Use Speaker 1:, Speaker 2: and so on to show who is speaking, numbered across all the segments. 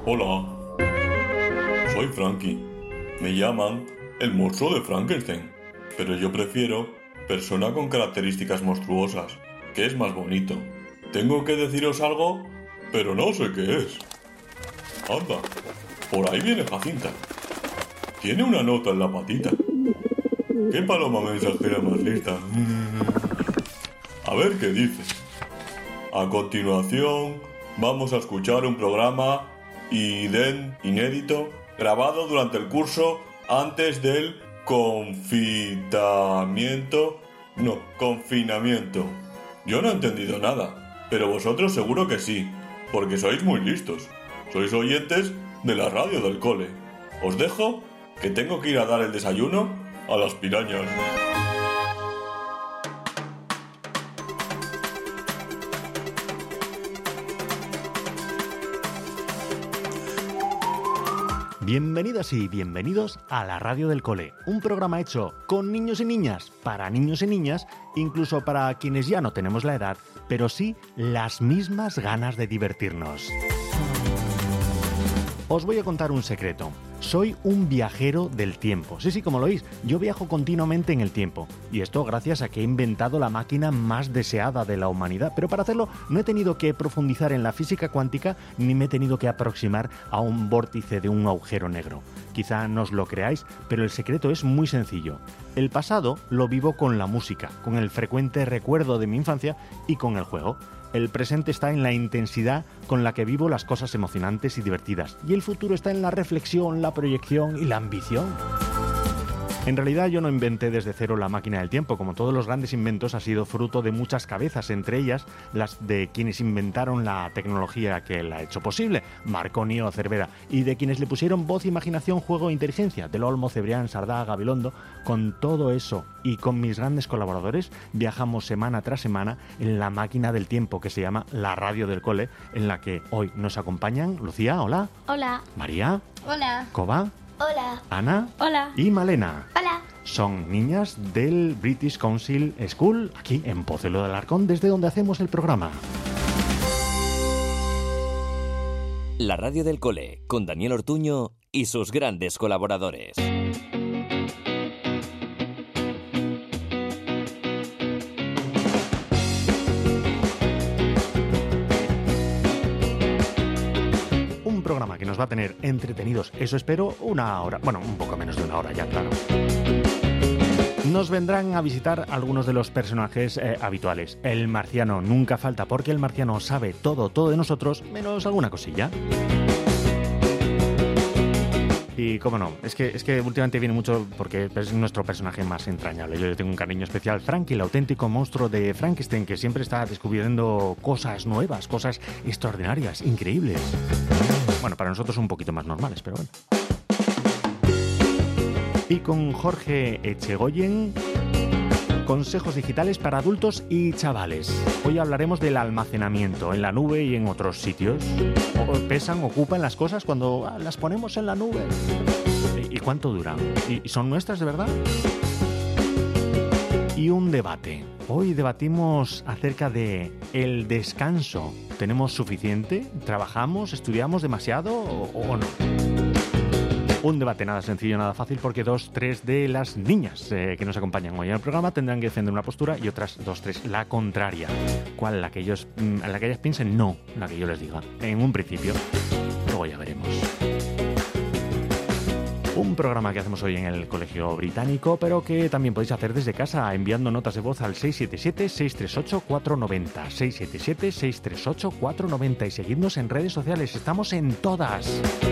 Speaker 1: Hola, soy Frankie. Me llaman el monstruo de Frankenstein, pero yo prefiero persona con características monstruosas, que es más bonito. Tengo que deciros algo, pero no sé qué es. Anda, por ahí viene Jacinta. Tiene una nota en la patita. ¿Qué paloma mensajera más lista? A ver qué dice. A continuación, vamos a escuchar un programa inédito grabado durante el curso antes del confinamiento. Yo no he entendido nada, pero vosotros seguro que sí, porque sois muy listos. Sois oyentes de la radio del cole. Os dejo, que tengo que ir a dar el desayuno a las pirañas.
Speaker 2: Bienvenidas y bienvenidos a la Radio del Cole, un programa hecho con niños y niñas, para niños y niñas, incluso para quienes ya no tenemos la edad, pero sí las mismas ganas de divertirnos. Os voy a contar un secreto. Soy un viajero del tiempo. Sí, como lo oís, yo viajo continuamente en el tiempo. Y esto gracias a que he inventado la máquina más deseada de la humanidad. Pero para hacerlo no he tenido que profundizar en la física cuántica ni me he tenido que aproximar a un vórtice de un agujero negro. Quizá no os lo creáis, pero el secreto es muy sencillo. El pasado lo vivo con la música, con el frecuente recuerdo de mi infancia y con el juego. El presente está en la intensidad con la que vivo las cosas emocionantes y divertidas. Y el futuro está en la reflexión, la proyección y la ambición. En realidad yo no inventé desde cero la máquina del tiempo. Como todos los grandes inventos, ha sido fruto de muchas cabezas, entre ellas las de quienes inventaron la tecnología que la ha hecho posible, Marconi o Cervera, y de quienes le pusieron voz, imaginación, juego e inteligencia, Del Olmo, Cebrián, Sardá, Gabilondo. Con todo eso y con mis grandes colaboradores viajamos semana tras semana en la máquina del tiempo que se llama la Radio del Cole, en la que hoy nos acompañan Lucía, hola.
Speaker 3: Hola.
Speaker 2: María.
Speaker 3: Hola.
Speaker 2: Coba.
Speaker 3: Hola.
Speaker 2: Ana.
Speaker 3: Hola.
Speaker 2: Y Malena.
Speaker 3: Hola.
Speaker 2: Son niñas del British Council School, aquí en Pozuelo de Alarcón, desde donde hacemos el programa.
Speaker 4: La Radio del Cole, con Daniel Ortuño y sus grandes colaboradores.
Speaker 2: Un programa que nos va a tener entretenidos, eso espero, una hora, bueno, un poco menos de una hora ya, claro. Nos vendrán a visitar algunos de los personajes habituales. El marciano nunca falta, porque el marciano sabe todo de nosotros, menos alguna cosilla. Y cómo no, es que últimamente viene mucho porque es nuestro personaje más entrañable. Yo le tengo un cariño especial. Frankie, el auténtico monstruo de Frankenstein, que siempre está descubriendo cosas nuevas, cosas extraordinarias, increíbles. Bueno, para nosotros un poquito más normales, pero bueno. Y con Jorge Echegoyen, consejos digitales para adultos y chavales. Hoy hablaremos del almacenamiento en la nube y en otros sitios. Ocupan las cosas cuando las ponemos en la nube. ¿Y cuánto duran? ¿Y son nuestras de verdad? Y un debate. Hoy debatimos acerca de el descanso. ¿Tenemos suficiente? ¿Trabajamos? ¿Estudiamos demasiado o no? Un debate nada sencillo, nada fácil, porque 2-3 de las niñas que nos acompañan hoy en el programa tendrán que defender una postura y otras 2-3 la contraria. ¿Cuál? La que ellas piensen, no la que yo les diga. En un principio, luego ya veremos. Un programa que hacemos hoy en el Colegio Británico, pero que también podéis hacer desde casa enviando notas de voz al 677-638-490, 677-638-490 y seguidnos en redes sociales. Estamos en todas.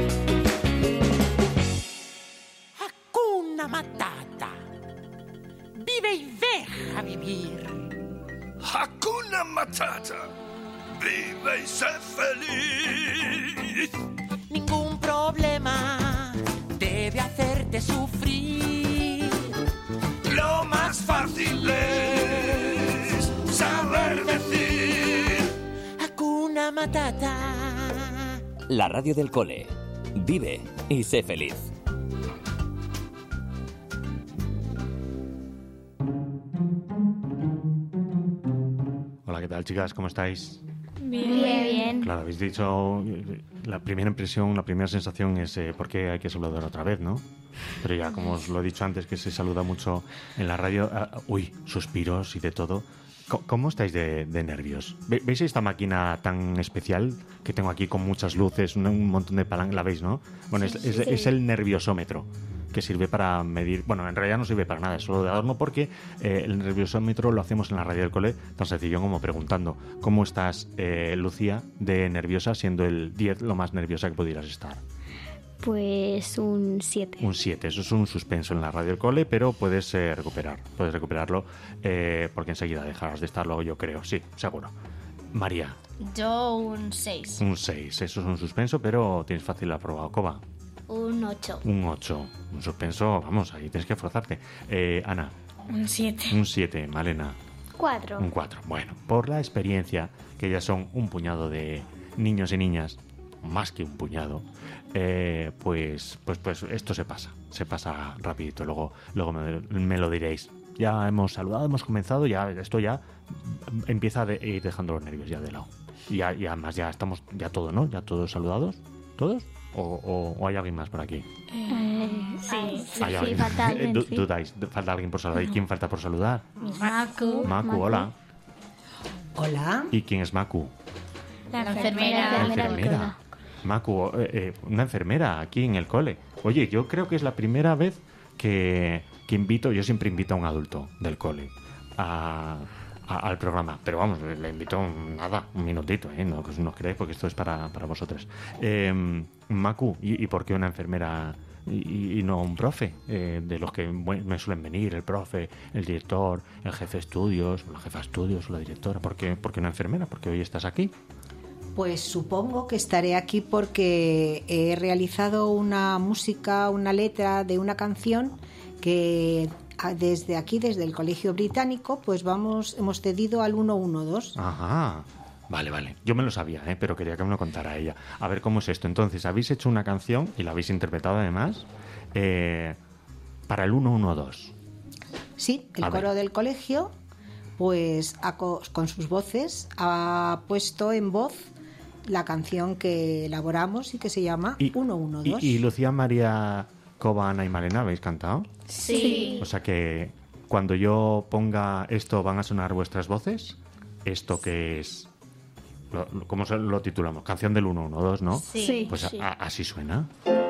Speaker 5: Hakuna Matata. Vive y deja vivir.
Speaker 6: Hakuna Matata. Vive y sé feliz.
Speaker 5: Ningún problema debe hacerte sufrir.
Speaker 6: Lo más fácil es saber decir
Speaker 5: Hakuna Matata.
Speaker 4: La Radio del Cole. Vive y sé feliz.
Speaker 2: Hola, ¿qué tal, chicas? ¿Cómo estáis?
Speaker 3: Bien.
Speaker 2: Claro, habéis dicho, la primera impresión, la primera sensación es ¿por qué hay que saludar otra vez, no? Pero ya, como os lo he dicho antes, que se saluda mucho en la radio, suspiros y de todo. ¿Cómo estáis de nervios? ¿Veis esta máquina tan especial que tengo aquí con muchas luces, un montón de palancas? ¿La veis, no? Bueno, es el nerviosómetro, que sirve para medir... Bueno, en realidad no sirve para nada, es solo de adorno, porque el nerviosómetro lo hacemos en la radio del cole, tan sencillo como preguntando ¿cómo estás, Lucía, de nerviosa, siendo el 10 lo más nerviosa que pudieras estar?
Speaker 3: Pues un 7.
Speaker 2: Un 7, eso es un suspenso en la radio del cole, pero puedes recuperarlo, porque enseguida dejarás de estarlo, yo creo, sí, seguro. María.
Speaker 7: Yo un 6.
Speaker 2: Un 6, eso es un suspenso, pero tienes fácil aprobado. Coba.
Speaker 3: Un 8.
Speaker 2: Un 8, un suspenso, vamos, ahí tienes que esforzarte. Ana.
Speaker 7: Un 7.
Speaker 2: Un 7, Malena.
Speaker 3: 4.
Speaker 2: Un 4, bueno, por la experiencia, que ya son un puñado de niños y niñas, más que un puñado, pues esto se pasa rapidito, luego me lo diréis. Ya hemos saludado, hemos comenzado, ya esto ya empieza a ir dejando los nervios ya de lado. Y además ya estamos, ya todo, ¿no? Ya todos saludados, ¿todos? ¿O hay alguien más por aquí?
Speaker 7: Sí.
Speaker 2: ¿Hay alguien?
Speaker 3: Falta alguien,
Speaker 2: ¿Dudáis? ¿Falta alguien por saludar? ¿Y quién falta por saludar?
Speaker 7: Macu.
Speaker 2: Macu, hola.
Speaker 8: Hola.
Speaker 2: ¿Y quién es Macu?
Speaker 7: La enfermera.
Speaker 2: La enfermera. Macu, una enfermera aquí en el cole. Oye, yo creo que es la primera vez que invito, yo siempre invito a un adulto del cole al programa, pero vamos, le invito un minutito, no os creáis, porque esto es para vosotros. Macu, ¿y por qué una enfermera y no un profe? De los que me suelen venir, el profe, el director, el jefe de estudios, la jefa de estudios o la directora. ¿Por qué una enfermera? ¿Por qué hoy estás aquí?
Speaker 8: Pues supongo que estaré aquí porque he realizado una letra de una canción que desde aquí, desde el Colegio Británico, pues hemos cedido al 112.
Speaker 2: Ajá, vale. Yo me lo sabía, pero quería que me lo contara ella. A ver cómo es esto. Entonces, habéis hecho una canción y la habéis interpretado además para el 112.
Speaker 8: Sí, el coro del colegio, pues con sus voces ha puesto en voz la canción que elaboramos y que se llama 112.
Speaker 2: ¿Y Lucía, María, Coba, Ana y Malena habéis cantado?
Speaker 7: Sí.
Speaker 2: O sea que cuando yo ponga esto van a sonar vuestras voces. ¿Esto qué es? ¿Cómo lo titulamos? Canción del 112, ¿no?
Speaker 7: Sí.
Speaker 2: Pues
Speaker 7: sí.
Speaker 2: Así suena.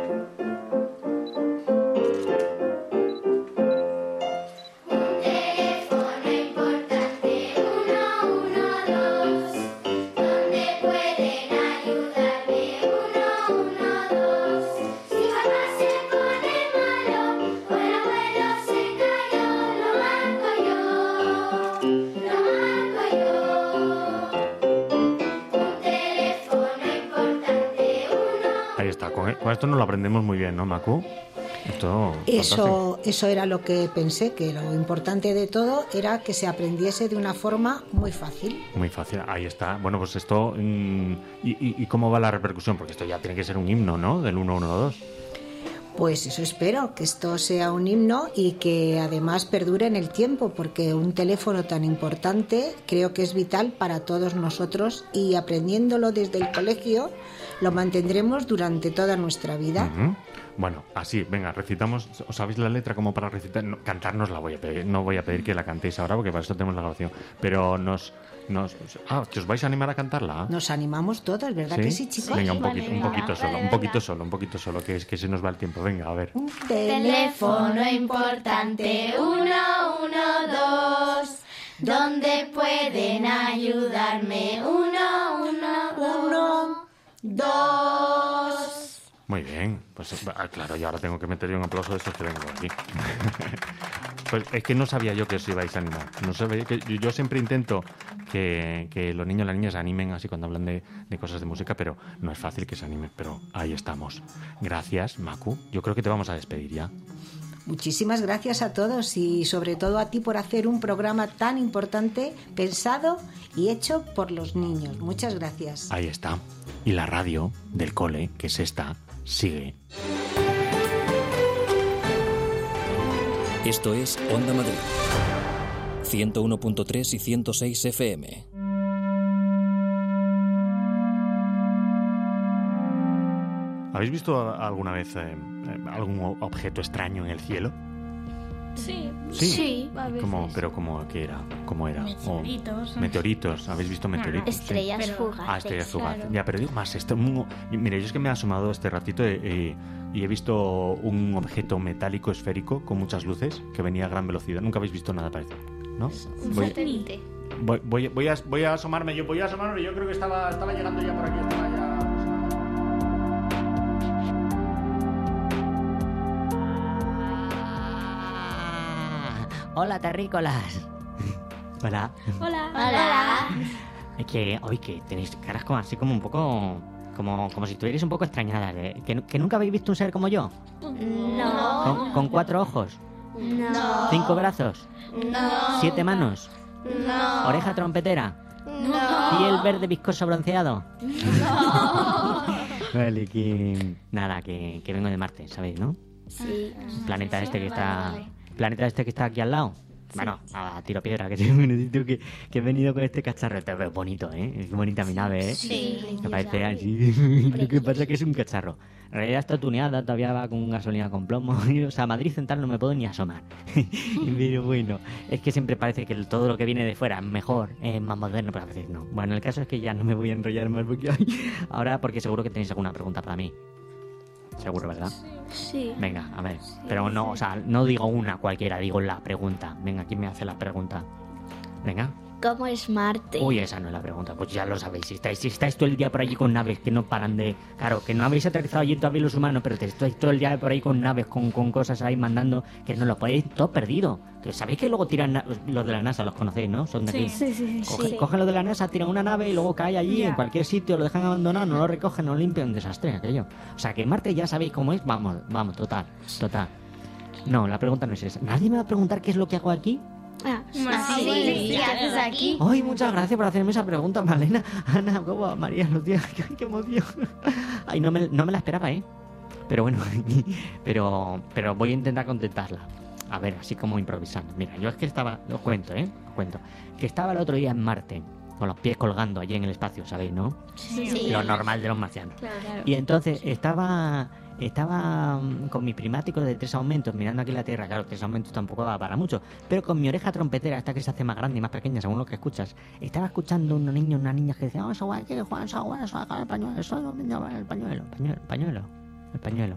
Speaker 2: Con esto nos lo aprendemos muy bien, ¿no, Macu?
Speaker 8: Eso era lo que pensé, que lo importante de todo era que se aprendiese de una forma muy fácil.
Speaker 2: Muy fácil, ahí está. Bueno, pues esto... ¿Y cómo va la repercusión? Porque esto ya tiene que ser un himno, ¿no? Del 112.
Speaker 8: Pues eso espero, que esto sea un himno y que además perdure en el tiempo, porque un teléfono tan importante creo que es vital para todos nosotros y aprendiéndolo desde el colegio lo mantendremos durante toda nuestra vida.
Speaker 2: Uh-huh. Bueno, así, venga, recitamos. ¿Os sabéis la letra como para recitar? No, cantarnos la voy a pedir, no voy a pedir que la cantéis ahora porque para eso tenemos la grabación, pero ¿que os vais a animar a cantarla?
Speaker 8: Nos animamos todos, ¿verdad?
Speaker 2: ¿Sí?
Speaker 8: Que sí, chicos?
Speaker 2: Venga, un poquito solo, que se nos va el tiempo. Venga, a ver.
Speaker 8: Un
Speaker 7: Teléfono importante 112, ¿dónde pueden ayudarme? 112.
Speaker 2: Muy bien, pues claro, y ahora tengo que meter yo un aplauso de estos que vengo aquí. Pues es que no sabía yo que os ibais a animar. No sabía que yo siempre intento que los niños y las niñas se animen así cuando hablan de cosas de música, pero no es fácil que se animen, pero ahí estamos. Gracias, Macu. Yo creo que te vamos a despedir ya.
Speaker 8: Muchísimas gracias a todos y sobre todo a ti por hacer un programa tan importante, pensado y hecho por los niños. Muchas gracias.
Speaker 2: Ahí está. Y la radio del cole, que es esta, sigue.
Speaker 4: Esto es Onda Madrid, 101.3 y 106 FM.
Speaker 2: ¿Habéis visto alguna vez algún objeto extraño en el cielo?
Speaker 9: Sí.
Speaker 3: Sí, a veces.
Speaker 2: ¿Qué era? ¿Cómo era?
Speaker 9: Meteoritos.
Speaker 2: Meteoritos. ¿Habéis visto meteoritos?
Speaker 3: Estrellas fugaces.
Speaker 2: Estrellas fugaces.
Speaker 3: Claro.
Speaker 2: Ya, pero digo más. Mira, yo es que me he asomado este ratito y he visto un objeto metálico esférico con muchas luces que venía a gran velocidad. Nunca habéis visto nada parecido, ¿no?
Speaker 3: Un satélite.
Speaker 2: Voy a asomarme. Yo creo que estaba llegando ya por aquí. Estaba ya...
Speaker 10: Hola, terrícolas. Hola.
Speaker 3: Hola.
Speaker 10: Es que hoy que tenéis caras como así como un poco... Como si estuvierais un poco extrañadas. ¿Que nunca habéis visto un ser como yo?
Speaker 3: No.
Speaker 10: ¿Con 4 ojos?
Speaker 3: No.
Speaker 10: 5 brazos?
Speaker 3: No.
Speaker 10: 7 manos?
Speaker 3: No.
Speaker 10: ¿Oreja trompetera?
Speaker 3: No.
Speaker 10: ¿Piel verde viscoso bronceado?
Speaker 3: No.
Speaker 10: Vale, que vengo de Marte, ¿sabéis, no?
Speaker 3: Sí.
Speaker 10: Planeta este que está...
Speaker 3: Vale.
Speaker 10: Planeta este que está aquí al lado. Bueno, a tiro piedra, que que he venido con este cacharro. Este es bonito, ¿eh? Es bonita mi nave, ¿eh?
Speaker 3: Sí.
Speaker 10: Me parece así. Lo que pasa es que es un cacharro. En realidad está tuneada, todavía va con gasolina con plomo. O sea, Madrid Central no me puedo ni asomar. Pero bueno, es que siempre parece que todo lo que viene de fuera es mejor, es más moderno, pero a veces no. Bueno, el caso es que ya no me voy a enrollar más ahora porque seguro que tenéis alguna pregunta para mí. Seguro, ¿verdad?
Speaker 3: Sí.
Speaker 10: Venga, a ver. Pero no, o sea, no digo una cualquiera, digo la pregunta. Venga, ¿quién me hace la pregunta? Venga.
Speaker 3: ¿Cómo es Marte?
Speaker 10: Uy, esa no es la pregunta. Pues ya lo sabéis. Si estáis todo el día por allí con naves que no paran de... Claro, que no habéis aterrizado allí todavía los humanos, pero estáis todo el día por ahí con naves, con cosas ahí mandando, que no lo podéis todo perdido. Que sabéis que luego tiran los de la NASA, los conocéis, ¿no? Son de aquí.
Speaker 3: Sí.
Speaker 10: Cogen los de la NASA, tiran una nave y luego cae allí en cualquier sitio, lo dejan abandonado, no lo recogen, no lo limpian, un desastre aquello. O sea, que Marte ya sabéis cómo es. Vamos, total. No, la pregunta no es esa. ¿Nadie me va a preguntar qué es lo que hago aquí?
Speaker 3: Sí. ¿Qué haces aquí?
Speaker 10: Ay, muchas gracias por hacerme esa pregunta, Malena. Ana, ¿cómo? María, Lucía, qué emoción. Ay, no me la esperaba, ¿eh? Pero bueno, pero voy a intentar contestarla. A ver, así como improvisando. Mira, yo es que os cuento, que estaba el otro día en Marte, con los pies colgando allí en el espacio, ¿sabéis, no?
Speaker 3: Sí.
Speaker 10: Lo normal de los marcianos.
Speaker 3: Claro.
Speaker 10: Y entonces estaba con mi primático de 3 aumentos mirando aquí la Tierra. Claro, 3 aumentos tampoco va para mucho, pero con mi oreja trompetera, esta que se hace más grande y más pequeña según lo que escuchas, estaba escuchando unos niños, unas niñas que decían: eso hay que jugar, el pañuelo, el pañuelo.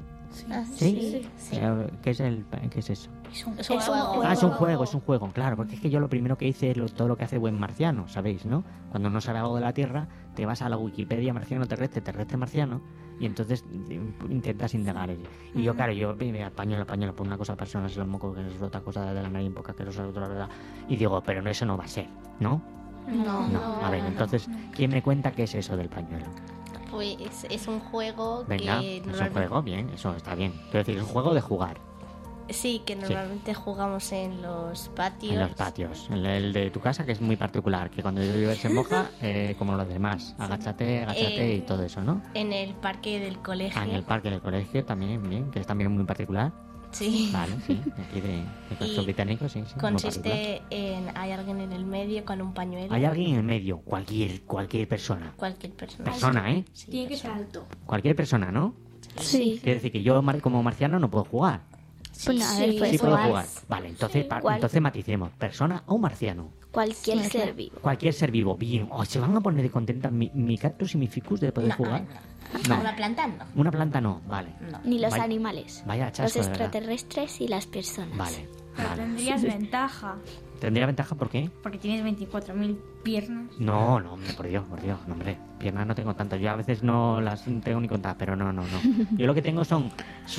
Speaker 10: ¿Sí? ¿Qué es eso?
Speaker 3: Es un juego.
Speaker 10: Es un juego, claro, porque es que yo lo primero que hice es todo lo que hace buen marciano, ¿sabéis, no? Cuando no sabe algo de la Tierra, te vas a la Wikipedia marciano terrestre marciano, y entonces intentas indagar. Y yo, claro, el pañuelo, por una cosa personas los mocos, que es otra cosa de la nariz, un poco asquerosa, otra verdad. Y digo, pero no, eso no va a ser, ¿no? No. A ver, entonces, ¿quién me cuenta qué es eso del pañuelo?
Speaker 11: Pues es un juego.
Speaker 10: Venga,
Speaker 11: que
Speaker 10: es un juego, bien, eso está bien. Quiero decir, es un juego de jugar.
Speaker 11: Sí, que normalmente jugamos en los patios.
Speaker 10: En los patios. El de tu casa, que es muy particular, que cuando llueve se moja, como los demás. Agáchate y todo eso, ¿no?
Speaker 11: En el parque del colegio.
Speaker 10: En el parque del colegio también, bien, que es también muy particular.
Speaker 11: Sí.
Speaker 10: Vale, sí, aquí de Casos Británicos, sí.
Speaker 11: Consiste en, hay alguien en el medio con un pañuelo.
Speaker 10: Hay alguien en el medio, cualquier persona.
Speaker 11: Cualquier persona.
Speaker 10: Persona, ¿eh?
Speaker 11: Sí,
Speaker 9: tiene que ser alto.
Speaker 10: Cualquier persona, ¿no?
Speaker 3: Sí.
Speaker 10: Quiere decir que yo como marciano no puedo jugar.
Speaker 3: Pues a ver,
Speaker 10: Sí puedo jugar. Vale, entonces maticemos. ¿Persona o marciano?
Speaker 3: Cualquier ser vivo.
Speaker 10: Cualquier ser vivo, bien. Se van a poner de contenta mi cactus y mi ficus de poder jugar.
Speaker 11: No. Una planta no.
Speaker 10: Una planta no, vale.
Speaker 11: No.
Speaker 3: Ni los animales.
Speaker 10: Vaya chasco,
Speaker 3: los
Speaker 10: de verdad.
Speaker 3: extraterrestres y las personas.
Speaker 10: Vale.
Speaker 9: Pero tendrías ventaja.
Speaker 10: ¿Tendría ventaja por qué?
Speaker 9: Porque tienes 24.000 piernas.
Speaker 10: No, hombre, por Dios, no, hombre. Piernas no tengo tantas. Yo a veces no las tengo ni contadas, pero no. Yo lo que tengo son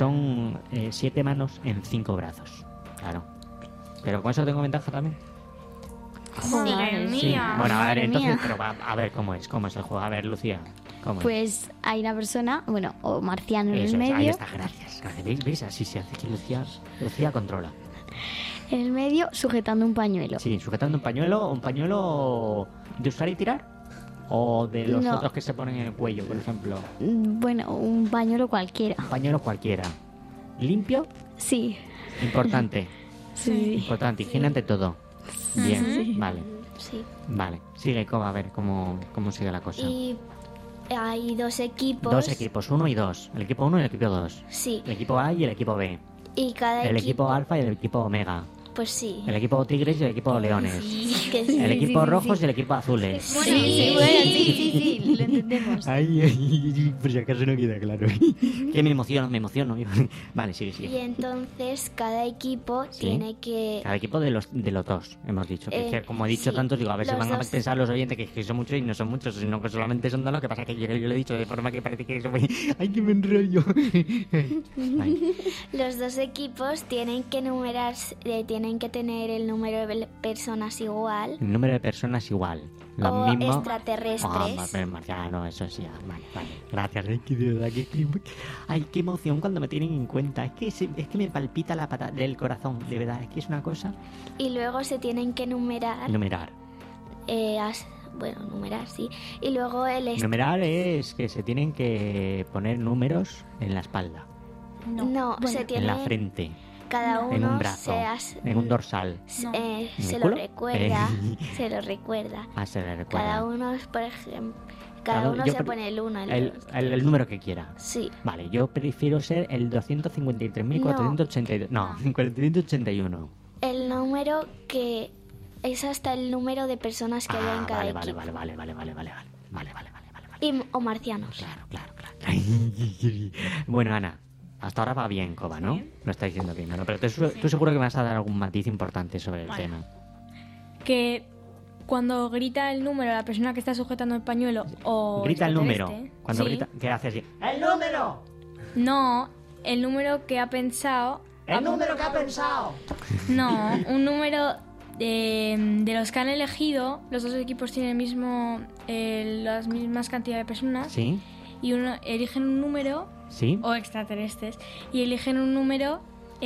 Speaker 10: 7 manos en 5 brazos. Claro. Pero con eso tengo ventaja también.
Speaker 9: Madre mía.
Speaker 10: Bueno, a ver,
Speaker 3: Madre
Speaker 10: entonces,
Speaker 3: mía.
Speaker 10: pero a ver cómo es el juego. A ver, Lucía, ¿cómo es?
Speaker 3: Pues hay una persona, o marciano en
Speaker 10: Eso
Speaker 3: el
Speaker 10: es,
Speaker 3: medio.
Speaker 10: ahí está, gracias. ¿Veis? Así se hace que Lucía controla.
Speaker 3: En el medio, sujetando un pañuelo.
Speaker 10: Sí, sujetando un pañuelo de usar y tirar. O de los
Speaker 3: No.
Speaker 10: otros que se ponen en el cuello, por ejemplo.
Speaker 3: Bueno, un pañuelo cualquiera.
Speaker 10: Un pañuelo cualquiera. ¿Limpio?
Speaker 3: Sí.
Speaker 10: Importante.
Speaker 3: Sí.
Speaker 10: Importante, higiene ante todo. Bien,
Speaker 3: Sí.
Speaker 10: vale.
Speaker 3: Sí.
Speaker 10: Vale, sigue, a ver cómo sigue la cosa.
Speaker 11: Y
Speaker 7: hay 2 equipos.
Speaker 10: 2 equipos, 1 y 2. El equipo 1 y el equipo 2.
Speaker 7: Sí.
Speaker 10: El equipo A y el equipo B.
Speaker 7: Y cada
Speaker 10: El equipo alfa y el equipo omega.
Speaker 7: Pues sí.
Speaker 10: El equipo tigres y el equipo leones.
Speaker 7: Que sí.
Speaker 10: El equipo rojos y el equipo azules.
Speaker 3: Bueno, sí, lo entendemos.
Speaker 10: Ay, por si acaso no queda claro. Que me emociono. Vale, sigue.
Speaker 7: Y entonces cada equipo
Speaker 10: Sí.
Speaker 7: tiene que...
Speaker 10: Cada equipo de los 2, hemos dicho. Que es que, como he dicho
Speaker 7: sí,
Speaker 10: tantos, digo, a ver si
Speaker 7: los
Speaker 10: van a
Speaker 7: 2.
Speaker 10: pensar los oyentes que son muchos y no son muchos, sino que solamente son 2. Lo que pasa es que yo lo he dicho de forma que parece que eso me... ¡Ay, que me enrollo! Ay.
Speaker 7: Los 2 equipos tienen que numerarse, tienen que tener el número de personas igual.
Speaker 10: El número de personas igual. Lo
Speaker 7: O
Speaker 10: mismo.
Speaker 7: extraterrestres.
Speaker 10: Marciano, eso sí. Vale. Gracias, de verdad ay, qué emoción cuando me tienen en cuenta. Es que me palpita la pata del corazón, de verdad. Es que es una cosa.
Speaker 7: Y luego se tienen que numerar.
Speaker 10: Numerar.
Speaker 7: Numerar, sí. Y luego
Speaker 10: Numerar es que se tienen que poner números en la espalda.
Speaker 7: No, se tiene...
Speaker 10: En la frente.
Speaker 7: Cada uno
Speaker 10: en un brazo. En un dorsal.
Speaker 7: Se lo recuerda. Se lo recuerda.
Speaker 10: Se le recuerda.
Speaker 7: Cada uno, por ejemplo... Cada uno se pone el 1.
Speaker 10: El número que quiera.
Speaker 7: Sí.
Speaker 10: Vale, yo prefiero ser el 253.482. No, 481.
Speaker 7: El número que... Es hasta el número de personas que haya en cada equipo.
Speaker 10: Vale.
Speaker 7: O marcianos.
Speaker 10: Claro. Bueno, Ana, hasta ahora va bien, Coba, ¿no? Lo está diciendo bien, ¿no? Pero tú seguro que me vas a dar algún matiz importante sobre el tema.
Speaker 9: Que cuando grita el número la persona que está sujetando el pañuelo o...
Speaker 10: Grita el número. Cuando
Speaker 9: sí.
Speaker 10: grita, ¿qué hace así? ¡El número!
Speaker 9: No, el número que ha pensado...
Speaker 10: ¡El número que ha pensado!
Speaker 9: No, un número de los que han elegido. Los 2 equipos tienen las mismas cantidades de personas.
Speaker 10: Sí.
Speaker 9: Y eligen un número...
Speaker 10: Sí.
Speaker 9: O extraterrestres. Y eligen un número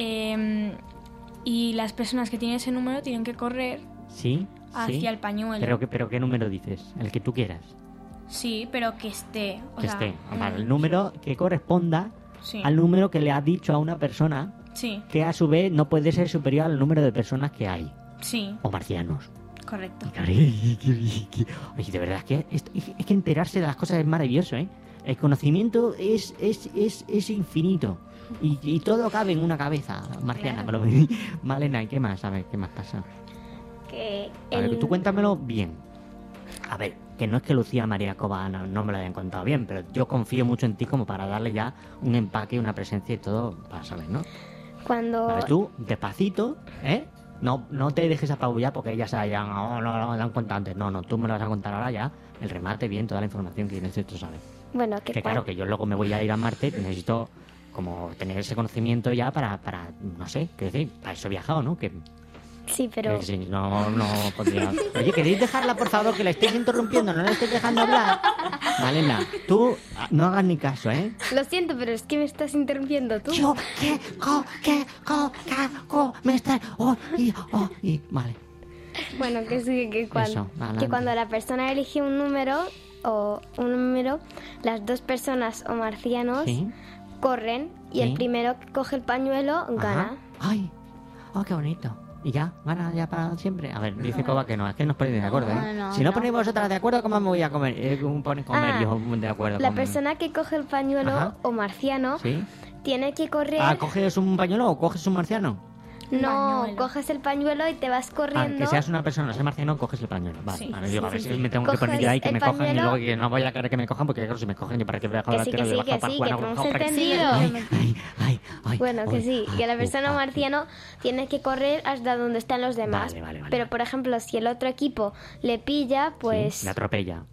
Speaker 9: y las personas que tienen ese número tienen que correr hacia el pañuelo.
Speaker 10: ¿Pero qué número dices? El que tú quieras.
Speaker 9: Sí, pero que esté.
Speaker 10: Vale, el número que corresponda al número que le ha dicho a una persona que a su vez no puede ser superior al número de personas que hay.
Speaker 9: Sí.
Speaker 10: O marcianos.
Speaker 9: Correcto.
Speaker 10: Oye, de verdad es que enterarse de las cosas es maravilloso, ¿eh? El conocimiento es infinito y todo cabe en una cabeza marciana.
Speaker 7: Claro.
Speaker 10: Malena, ¿y qué más? A ver, ¿qué más pasa?
Speaker 7: Que
Speaker 10: A ver, tú cuéntamelo bien. A ver, que no es que Lucía María Coba no me lo hayan contado bien, pero yo confío mucho en ti como para darle ya un empaque, una presencia y todo para saber, ¿no?
Speaker 7: Cuando...
Speaker 10: A ver, tú, despacito, ¿eh? No te dejes apabullar porque ellas hayan, no lo han contado antes. No, tú me lo vas a contar ahora ya, el remate bien, toda la información que necesito saber.
Speaker 7: Bueno,
Speaker 10: que claro, que yo luego me voy a ir a Marte, necesito como tener ese conocimiento ya para no sé, que decir, para eso he viajado, ¿no? Que
Speaker 7: sí, pero...
Speaker 10: Que sí, no podría... Oye, ¿queréis dejarla, por favor, que la estéis interrumpiendo? No la estéis dejando hablar. Malena, tú no hagas ni caso, ¿eh?
Speaker 7: Lo siento, pero es que me estás interrumpiendo tú.
Speaker 10: Yo, me estás... Vale.
Speaker 7: Bueno, que sí, que cuando la persona elige un número, las 2 personas o marcianos corren y el primero que coge el pañuelo gana.
Speaker 10: ¡Ay! ¡Oh, qué bonito! ¿Y ya? ¿Gana ya para siempre? A ver, dice Coba que no, es que nos ponéis de acuerdo, ¿eh? Si no ponéis vosotras de acuerdo, ¿cómo me voy a comer? Yo de acuerdo.
Speaker 7: La persona que coge el pañuelo o marciano tiene que correr...
Speaker 10: ¿coges un pañuelo o coges un marciano?
Speaker 7: No, coges el pañuelo y te vas corriendo.
Speaker 10: Que seas una persona, no seas marciano, coges el pañuelo. Vale,
Speaker 7: Sí.
Speaker 10: vale, digo, a ver si me tengo que poner yo ahí que me cojan y luego que no voy a querer que me cojan porque claro, si me cogen yo para que vea
Speaker 7: que sí, que no hemos entendido. Bueno, que sí, que la persona marciano tiene que correr hasta donde están los demás.
Speaker 10: Vale.
Speaker 7: Pero, por ejemplo, si el otro equipo le pilla, pues...
Speaker 10: le atropella.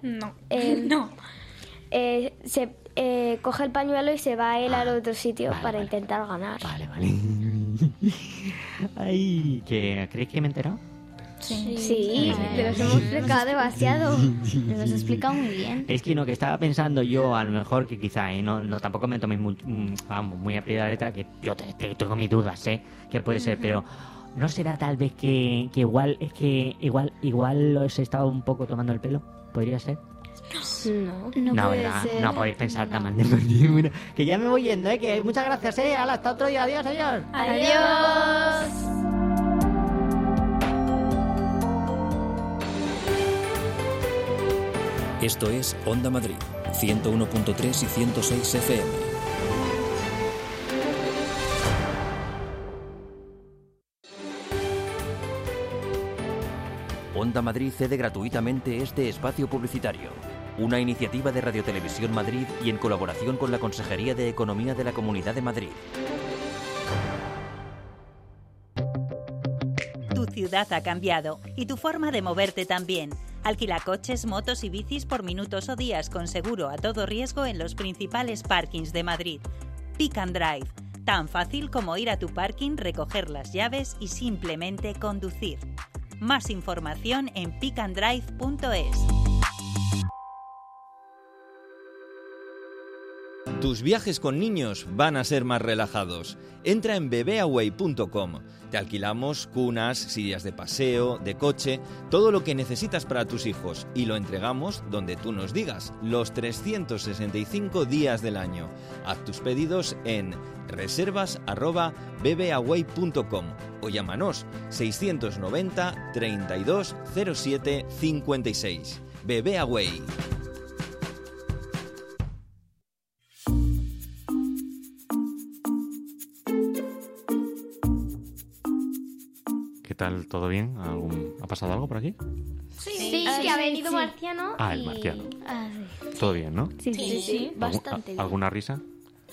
Speaker 7: Coge el pañuelo y se va él al otro sitio para intentar ganar.
Speaker 10: Vale. Ay, ¿creéis que me he enterado?
Speaker 7: Sí, te los hemos explicado demasiado.
Speaker 3: Te los has explicado muy bien.
Speaker 10: Es que que estaba pensando yo, a lo mejor que quizá, no tampoco me toméis muy a pie de la letra, que yo tengo mis dudas, que puede ser, pero ¿no será tal vez que igual os he estado un poco tomando el pelo? ¿Podría ser?
Speaker 7: No puede
Speaker 10: ¿verdad?
Speaker 7: ser.
Speaker 10: No podéis pensar tan mal de mí. Bueno, que ya me voy yendo, que muchas gracias, hasta otro día, adiós.
Speaker 7: Adiós.
Speaker 12: Esto es Onda Madrid, 101.3 y 106 FM.
Speaker 4: Onda Madrid cede gratuitamente este espacio publicitario, una iniciativa de Radio Televisión Madrid y en colaboración con la Consejería de Economía de la Comunidad de Madrid.
Speaker 13: Tu ciudad ha cambiado y tu forma de moverte también. Alquila coches, motos y bicis por minutos o días con seguro a todo riesgo en los principales parkings de Madrid. Pick and Drive. Tan fácil como ir a tu parking, recoger las llaves y simplemente conducir. Más información en pickandrive.es.
Speaker 14: Tus viajes con niños van a ser más relajados. Entra en bebeaway.com. Te alquilamos cunas, sillas de paseo, de coche, todo lo que necesitas para tus hijos y lo entregamos donde tú nos digas, los 365 días del año. Haz tus pedidos en reservas@bebeaway.com o llámanos 690 32 07 56. Bebeaway.
Speaker 2: ¿Qué tal? ¿Todo bien? ¿Ha pasado algo por aquí?
Speaker 7: Sí, que ha venido Marciano.
Speaker 2: El Marciano. Todo bien, ¿no?
Speaker 7: Sí, bastante bien.
Speaker 2: ¿Alguna risa?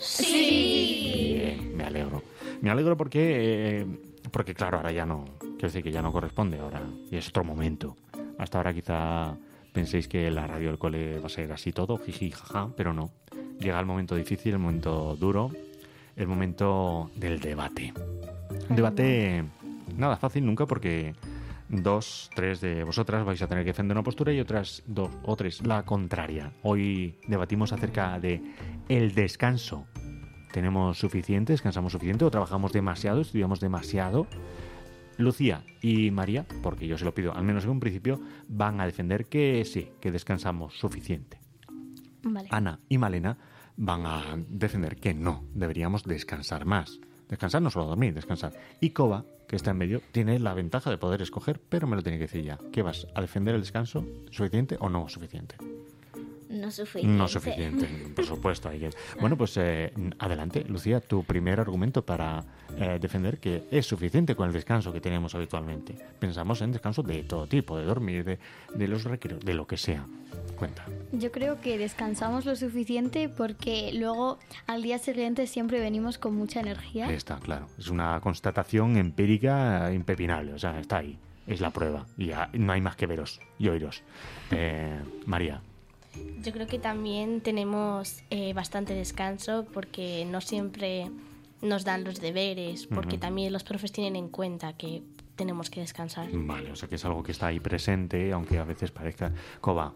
Speaker 7: Sí.
Speaker 2: Bien, me alegro. Me alegro porque claro, ahora ya no, quiero decir que ya no corresponde ahora, y es otro momento. Hasta ahora quizá penséis que la radio del cole va a ser así todo, jiji, jaja, pero no. Llega el momento difícil, el momento duro, el momento del debate. Un debate nada fácil nunca, porque 2, 3 de vosotras vais a tener que defender una postura y otras 2 o 3 la contraria. Hoy debatimos acerca de el descanso. ¿Tenemos suficiente? ¿Descansamos suficiente? ¿O trabajamos demasiado? ¿Estudiamos demasiado? Lucía y María, porque yo se lo pido, al menos en un principio, van a defender que sí, que descansamos suficiente.
Speaker 3: Vale.
Speaker 2: Ana y Malena van a defender que no, deberíamos descansar más. Descansar, no solo dormir, descansar. Y Koba, que está en medio, tiene la ventaja de poder escoger, pero me lo tiene que decir ya. ¿Qué vas a defender el descanso suficiente o no suficiente?
Speaker 3: No suficiente.
Speaker 2: No suficiente, por supuesto. Bueno, pues adelante, Lucía, tu primer argumento para defender que es suficiente con el descanso que tenemos habitualmente. Pensamos en descanso de todo tipo, de dormir, de los recreos, de lo que sea. Cuenta.
Speaker 9: Yo creo que descansamos lo suficiente porque luego al día siguiente siempre venimos con mucha energía.
Speaker 2: Ahí está, claro. Es una constatación empírica impepinable, o sea, está ahí. Es la prueba y ya no hay más que veros y oíros. María.
Speaker 11: Yo creo que también tenemos bastante descanso porque no siempre nos dan los deberes, porque también los profes tienen en cuenta que tenemos que descansar.
Speaker 2: Vale, o sea que es algo que está ahí presente, aunque a veces parezca... Koba.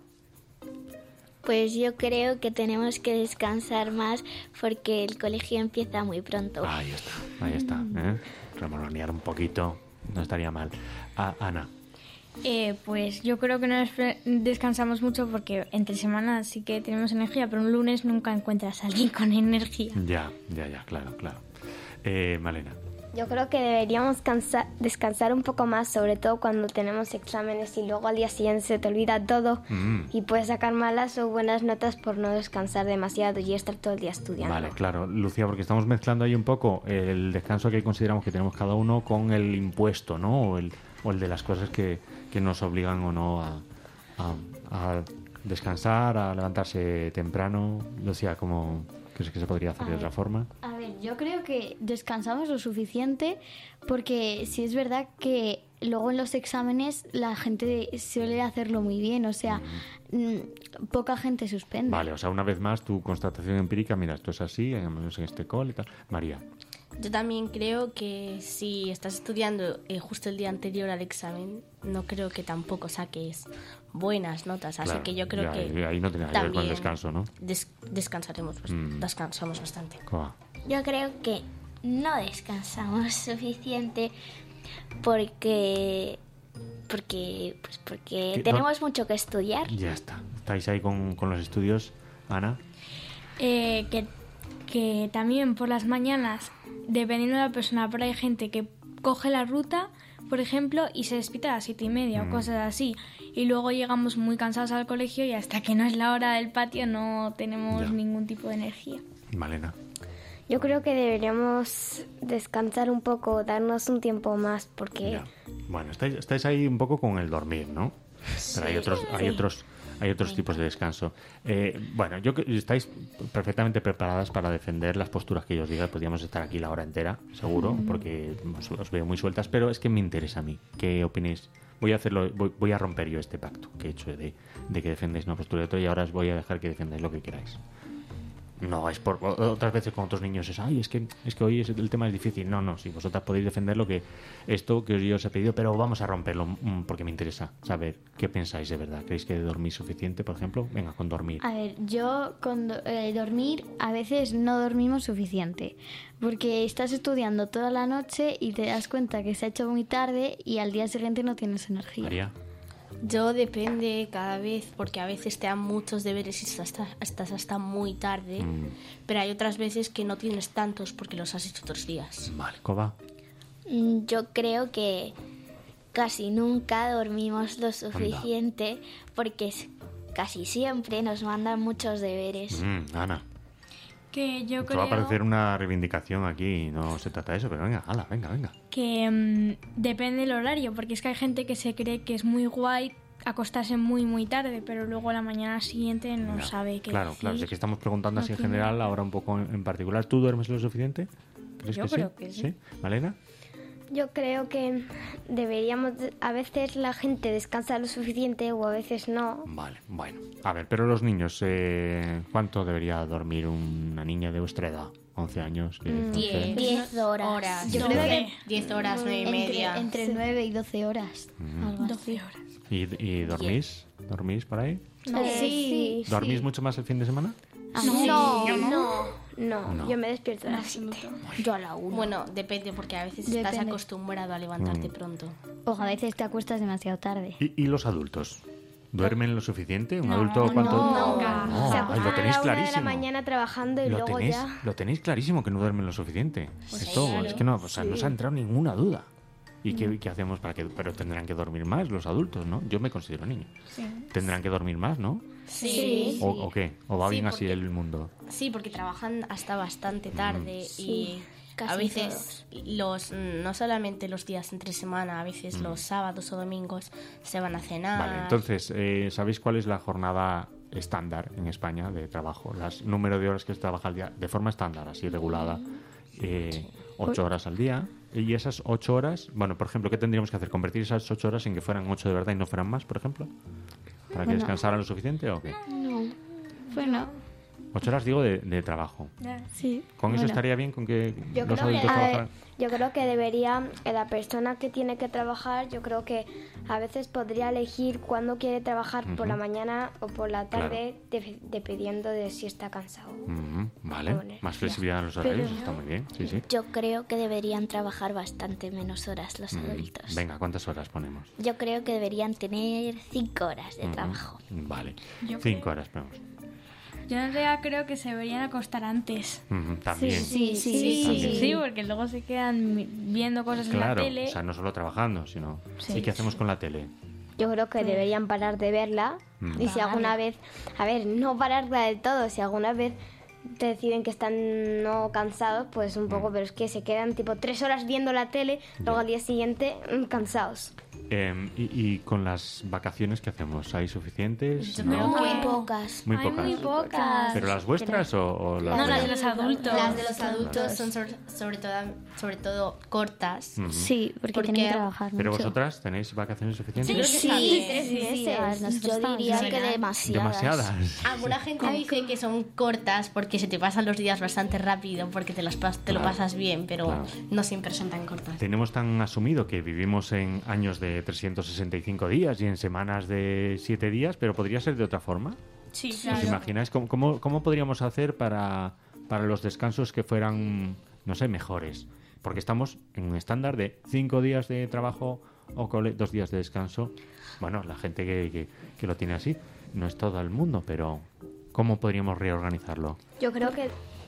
Speaker 3: Pues yo creo que tenemos que descansar más porque el colegio empieza muy pronto.
Speaker 2: Ahí está. Remolonear un poquito, no estaría mal. Ana.
Speaker 9: Pues yo creo que no descansamos mucho porque entre semanas sí que tenemos energía, pero un lunes nunca encuentras a alguien con energía.
Speaker 2: Ya, claro. Malena.
Speaker 7: Yo creo que deberíamos descansar un poco más, sobre todo cuando tenemos exámenes y luego al día siguiente se te olvida todo y puedes sacar malas o buenas notas por no descansar demasiado y estar todo el día estudiando.
Speaker 2: Vale, claro. Lucía, porque estamos mezclando ahí un poco el descanso que consideramos que tenemos cada uno con el impuesto, ¿no? O el de las cosas que nos obligan o no a descansar, a levantarse temprano. Lucía, ¿cómo crees que se podría hacer de otra forma?
Speaker 9: A ver, yo creo que descansamos lo suficiente porque sí es verdad que luego en los exámenes la gente suele hacerlo muy bien, o sea, poca gente suspende.
Speaker 2: Vale, o sea, una vez más, tu constatación empírica, mira, esto es así, en este cole y tal. María.
Speaker 11: Yo también creo que si estás estudiando justo el día anterior al examen, no creo que tampoco saques buenas notas. Así que yo creo que
Speaker 2: ahí no tiene nada que ver con el descanso, ¿no?
Speaker 11: Descansamos bastante.
Speaker 3: Yo creo que no descansamos suficiente porque tenemos mucho que estudiar.
Speaker 2: Ya está. ¿Estáis ahí con los estudios, Ana?
Speaker 9: Que también por las mañanas, dependiendo de la persona, pero hay gente que coge la ruta,
Speaker 15: por ejemplo, y se despierta a las 7:30 o cosas así. Y luego llegamos muy cansados al colegio y hasta que no es la hora del patio no tenemos ningún tipo de energía.
Speaker 2: Malena.
Speaker 7: Yo creo que deberíamos descansar un poco, darnos un tiempo más, porque...
Speaker 2: Ya. Bueno, estáis ahí un poco con el dormir, ¿no? Pero hay otros tipos de descanso. Bueno, estáis perfectamente preparadas para defender las posturas que yo os diga. Podríamos estar aquí la hora entera, seguro, porque os veo muy sueltas, pero es que me interesa a mí. ¿Qué opinéis? Voy a romper yo este pacto que he hecho de que defendéis una postura de otra y ahora os voy a dejar que defendáis lo que queráis. No, es por otras veces con otros niños es que hoy el tema es difícil. No, si vosotras podéis defender esto que yo os he pedido, pero vamos a romperlo porque me interesa saber qué pensáis de verdad. ¿Creéis que dormís suficiente, por ejemplo? Venga, con dormir.
Speaker 9: A ver, yo con dormir a veces no dormimos suficiente, porque estás estudiando toda la noche y te das cuenta que se ha hecho muy tarde y al día siguiente no tienes energía.
Speaker 2: María.
Speaker 11: Yo depende cada vez, porque a veces te dan muchos deberes y estás hasta muy tarde, pero hay otras veces que no tienes tantos porque los has hecho otros días.
Speaker 2: Vale, Coba.
Speaker 3: Yo creo que casi nunca dormimos lo suficiente porque casi siempre nos mandan muchos deberes.
Speaker 2: Ana.
Speaker 15: Que yo
Speaker 2: Esto
Speaker 15: creo
Speaker 2: va a parecer una reivindicación aquí, no se trata de eso, pero venga.
Speaker 15: que depende del horario, porque es que hay gente que se cree que es muy guay acostarse muy muy tarde, pero luego la mañana siguiente no sabe qué decir.
Speaker 2: Claro, es que estamos preguntando así en general, ahora un poco en particular. ¿Tú duermes lo suficiente? ¿Crees
Speaker 7: Yo
Speaker 2: que
Speaker 7: creo
Speaker 2: sí?
Speaker 7: que sí.
Speaker 2: ¿Malena?
Speaker 7: Yo creo que deberíamos... A veces la gente descansa lo suficiente o a veces no.
Speaker 2: Vale, bueno. A ver, pero los niños, ¿cuánto debería dormir una niña de vuestra edad? 11 años.
Speaker 3: 10 horas.
Speaker 11: Yo creo que 10 horas, 9 y media.
Speaker 9: Entre 9 y 12 horas.
Speaker 15: 12 horas.
Speaker 2: ¿Y dormís? ¿Dormís por ahí?
Speaker 7: Sí.
Speaker 2: ¿Dormís mucho más el fin de semana?
Speaker 7: No, yo me despierto a las 7.
Speaker 11: Yo a la 1. Bueno, depende, porque a veces estás acostumbrado a levantarte pronto.
Speaker 9: O a veces te acuestas demasiado tarde.
Speaker 2: ¿Y los adultos? ¿Duermen lo suficiente? ¿Un adulto cuánto?
Speaker 7: Se acuestan
Speaker 2: lo tenéis
Speaker 7: a la 1 de la
Speaker 2: clarísimo.
Speaker 7: mañana trabajando y luego ya...
Speaker 2: Lo tenéis clarísimo que no duermen lo suficiente.
Speaker 7: Pues
Speaker 2: Esto
Speaker 7: claro.
Speaker 2: es que no os ha entrado ninguna duda. ¿Y qué hacemos para que...? Pero tendrán que dormir más los adultos, ¿no? Yo me considero niño.
Speaker 11: Sí.
Speaker 2: Tendrán que dormir más, ¿no?
Speaker 11: Sí.
Speaker 2: ¿O qué? ¿O va
Speaker 11: Sí,
Speaker 2: bien así
Speaker 11: porque-
Speaker 2: el mundo?
Speaker 11: Sí, porque trabajan hasta bastante tarde y
Speaker 3: casi
Speaker 11: a veces no solamente los días entre semana, a veces los sábados o domingos se van a cenar.
Speaker 2: Vale, entonces, ¿sabéis cuál es la jornada estándar en España de trabajo? El número de horas que se trabaja al día de forma estándar, así regulada. 8 horas al día. Y esas 8 horas, bueno, por ejemplo, ¿qué tendríamos que hacer? ¿Convertir esas 8 horas en que fueran 8 de verdad y no fueran más, por ejemplo? ¿Para que
Speaker 9: Bueno.
Speaker 2: descansaran lo suficiente o qué?
Speaker 9: No. Bueno.
Speaker 2: 8 horas, digo, de trabajo.
Speaker 9: Sí.
Speaker 2: ¿Con eso
Speaker 9: Bueno.
Speaker 2: estaría bien? ¿Con que
Speaker 7: Yo
Speaker 2: los
Speaker 7: creo
Speaker 2: adultos
Speaker 7: que,
Speaker 2: trabajaran?
Speaker 7: yo creo que debería, la persona que tiene que trabajar, yo creo que a veces podría elegir cuándo quiere trabajar, por la mañana o por la tarde, dependiendo de si está cansado.
Speaker 2: Vale, más flexibilidad en los horarios, eso está muy bien. Sí, sí.
Speaker 3: Yo creo que deberían trabajar bastante menos horas los adultos.
Speaker 2: Venga, ¿cuántas horas ponemos?
Speaker 3: Yo creo que deberían tener 5 horas de trabajo.
Speaker 2: Vale,
Speaker 15: Yo
Speaker 2: 5 horas, vamos.
Speaker 15: Yo en realidad creo que se deberían acostar antes.
Speaker 2: También.
Speaker 15: Sí, porque luego se quedan viendo cosas en la
Speaker 2: Claro,
Speaker 15: tele.
Speaker 2: o sea, no solo trabajando, sino...
Speaker 7: Sí.
Speaker 2: ¿Y qué hacemos con la tele?
Speaker 7: Yo creo que deberían parar de verla y si alguna vez, a ver, no pararla del todo, si alguna vez te deciden que están no cansados, pues un poco, pero es que se quedan tipo 3 horas viendo la tele, luego al día siguiente cansados.
Speaker 2: ¿Y con las vacaciones qué hacemos? ¿Hay suficientes?
Speaker 3: Yo
Speaker 2: ¿No?
Speaker 3: creo que muy pocas.
Speaker 2: Muy
Speaker 15: Hay
Speaker 2: pocas.
Speaker 15: muy pocas.
Speaker 2: ¿Pero las vuestras o las
Speaker 11: No,
Speaker 2: de-
Speaker 11: las de los adultos. Las de los
Speaker 2: Vale.
Speaker 11: adultos son sobre todo cortas.
Speaker 9: Sí, porque tienen que trabajar
Speaker 2: ¿Pero
Speaker 9: mucho.
Speaker 2: vosotras tenéis vacaciones suficientes?
Speaker 11: Sí, 3 meses.
Speaker 3: Yo diría que
Speaker 2: Demasiadas.
Speaker 11: Alguna gente dice que son cortas porque se te pasan los días bastante rápido, porque te lo pasas bien, pero
Speaker 2: Claro.
Speaker 11: no siempre son tan cortas.
Speaker 2: Tenemos tan asumido que vivimos en años de 365 días y en semanas de 7 días, pero podría ser de otra forma.
Speaker 15: Sí,
Speaker 2: ¿Os
Speaker 15: claro.
Speaker 2: imagináis cómo podríamos hacer para los descansos que fueran, no sé, mejores? Porque estamos en un estándar de 5 días de trabajo o 2 días de descanso. Bueno, la gente que lo tiene así, no es todo el mundo, pero ¿cómo podríamos reorganizarlo?
Speaker 7: Yo creo que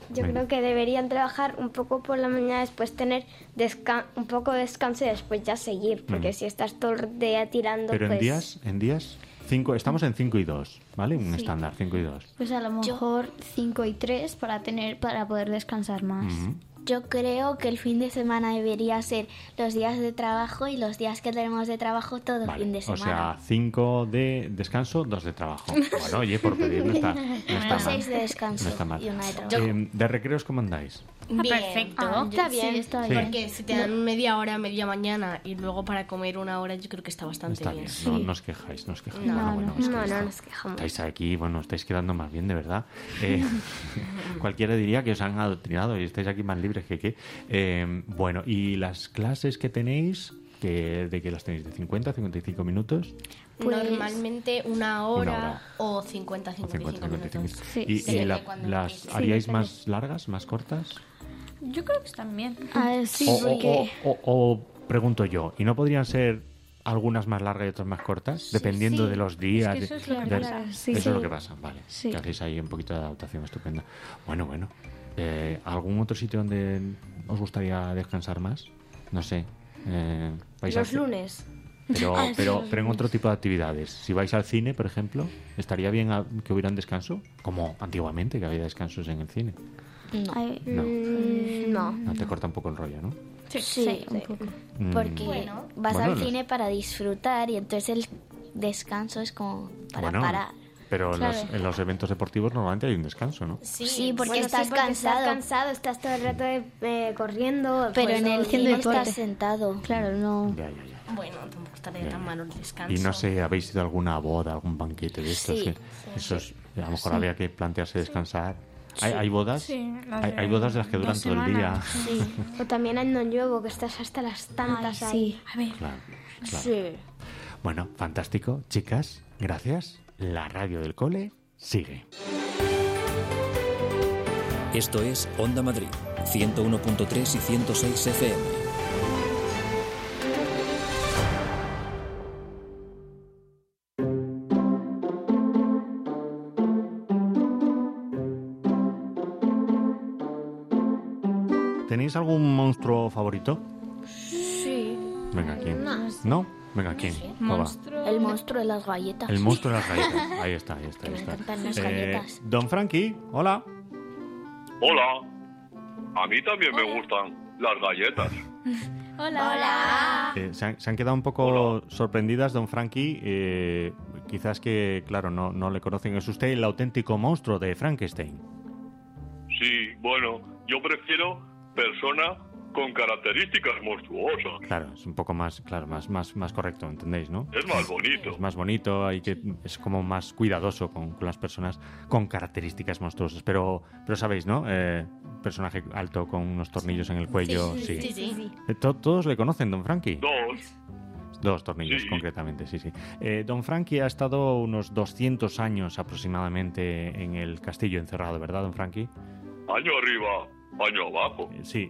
Speaker 7: Yo creo que deberían trabajar un poco por la mañana, después tener un poco de descanso y después ya seguir, porque si estás todo el día tirando,
Speaker 2: Pero
Speaker 7: pues...
Speaker 2: en días 5, estamos en 5 y 2, ¿vale? Un estándar, 5 y 2.
Speaker 9: Pues a lo mejor 5 y 3 para poder descansar más.
Speaker 3: Yo creo que el fin de semana debería ser los días de trabajo y los días que tenemos de trabajo todo el fin de semana.
Speaker 2: O sea, 5 de descanso, 2 de trabajo. Bueno, oye, por pedir no está mal.
Speaker 3: 6 de descanso
Speaker 2: No está mal.
Speaker 3: y una de trabajo.
Speaker 2: ¿De recreos cómo andáis?
Speaker 11: Bien.
Speaker 15: Perfecto.
Speaker 11: Está bien,
Speaker 9: está
Speaker 2: bien.
Speaker 11: Porque si te dan media hora, media mañana y luego para comer una hora, yo creo que está bastante
Speaker 2: Está
Speaker 11: bien.
Speaker 2: bien, no os quejáis, no os quejáis.
Speaker 11: No,
Speaker 2: Bueno, es que
Speaker 7: no nos quejamos.
Speaker 2: estáis aquí, bueno, estáis quedando más bien, de verdad. Cualquiera diría que os han adoctrinado y estáis aquí más libres que qué. Bueno, ¿y las clases que tenéis? ¿De qué las tenéis? ¿De 50, 55 minutos?
Speaker 11: Pues, normalmente una hora o 50-55 minutos.
Speaker 2: Sí. ¿Y las haríais más largas, más cortas?
Speaker 15: Yo creo que están bien.
Speaker 9: Sí,
Speaker 2: O pregunto yo, ¿y no podrían ser algunas más largas y otras más cortas? Dependiendo de los días.
Speaker 15: Es que eso es lo que pasa.
Speaker 2: Eso es lo que pasa, vale. Que hacéis ahí un poquito de adaptación estupenda. Bueno. ¿Algún otro sitio donde os gustaría descansar más? No sé.
Speaker 11: Los lunes.
Speaker 2: Pero en otro tipo de actividades. Si vais al cine, por ejemplo, ¿estaría bien que hubiera un descanso? Como antiguamente, que había descansos en el cine. No, te corta un poco el rollo, ¿no?
Speaker 3: Sí, un poco. Porque vas al cine para disfrutar y entonces el descanso es como para parar.
Speaker 2: Pero en los eventos deportivos normalmente hay un descanso, ¿no?
Speaker 3: Sí, porque estás cansado.
Speaker 7: Estás todo el rato corriendo.
Speaker 3: Pero
Speaker 7: pues,
Speaker 3: en el cine estás sentado.
Speaker 9: Claro, no.
Speaker 2: Ya.
Speaker 11: Bueno, tampoco estaría tan malo el descanso.
Speaker 2: Y no sé, ¿habéis ido a alguna boda, algún banquete de estos?
Speaker 3: Sí.
Speaker 2: A lo mejor habría que plantearse descansar. ¿Hay bodas?
Speaker 15: Sí,
Speaker 2: hay bodas de las que duran todo el día.
Speaker 7: Sí. O también Año Nuevo, que estás hasta las tantas ahí.
Speaker 15: A ver.
Speaker 2: Claro.
Speaker 7: Sí.
Speaker 2: Bueno, fantástico. Chicas, gracias. La radio del cole sigue.
Speaker 12: Esto es Onda Madrid, 101.3 y 106 FM.
Speaker 2: ¿Tenéis algún monstruo favorito?
Speaker 7: Sí.
Speaker 2: Venga, ¿quién? ¿No? Venga, ¿quién?
Speaker 3: El monstruo de las galletas.
Speaker 2: El monstruo de las galletas. Ahí está.
Speaker 3: Me encantan las galletas.
Speaker 2: Don Frankie, hola.
Speaker 6: Hola. A mí también me gustan las galletas.
Speaker 15: Hola.
Speaker 2: Se han quedado un poco sorprendidas, don Frankie. Quizás que, claro, no le conocen. ¿Es usted el auténtico monstruo de Frankenstein?
Speaker 6: Sí, bueno, yo prefiero persona con características monstruosas.
Speaker 2: Claro, es un poco más, claro, más correcto, ¿entendéis, no?
Speaker 6: Es más bonito.
Speaker 2: Es más bonito, es como más cuidadoso con las personas con características monstruosas. Pero sabéis, ¿no? Personaje alto con unos tornillos en el cuello. Sí. ¿Todos le conocen, don Frankie? Dos tornillos, concretamente, sí. Don Frankie ha estado unos 200 años aproximadamente en el castillo encerrado, ¿verdad, don Frankie?
Speaker 6: Año arriba, año abajo.
Speaker 2: Sí,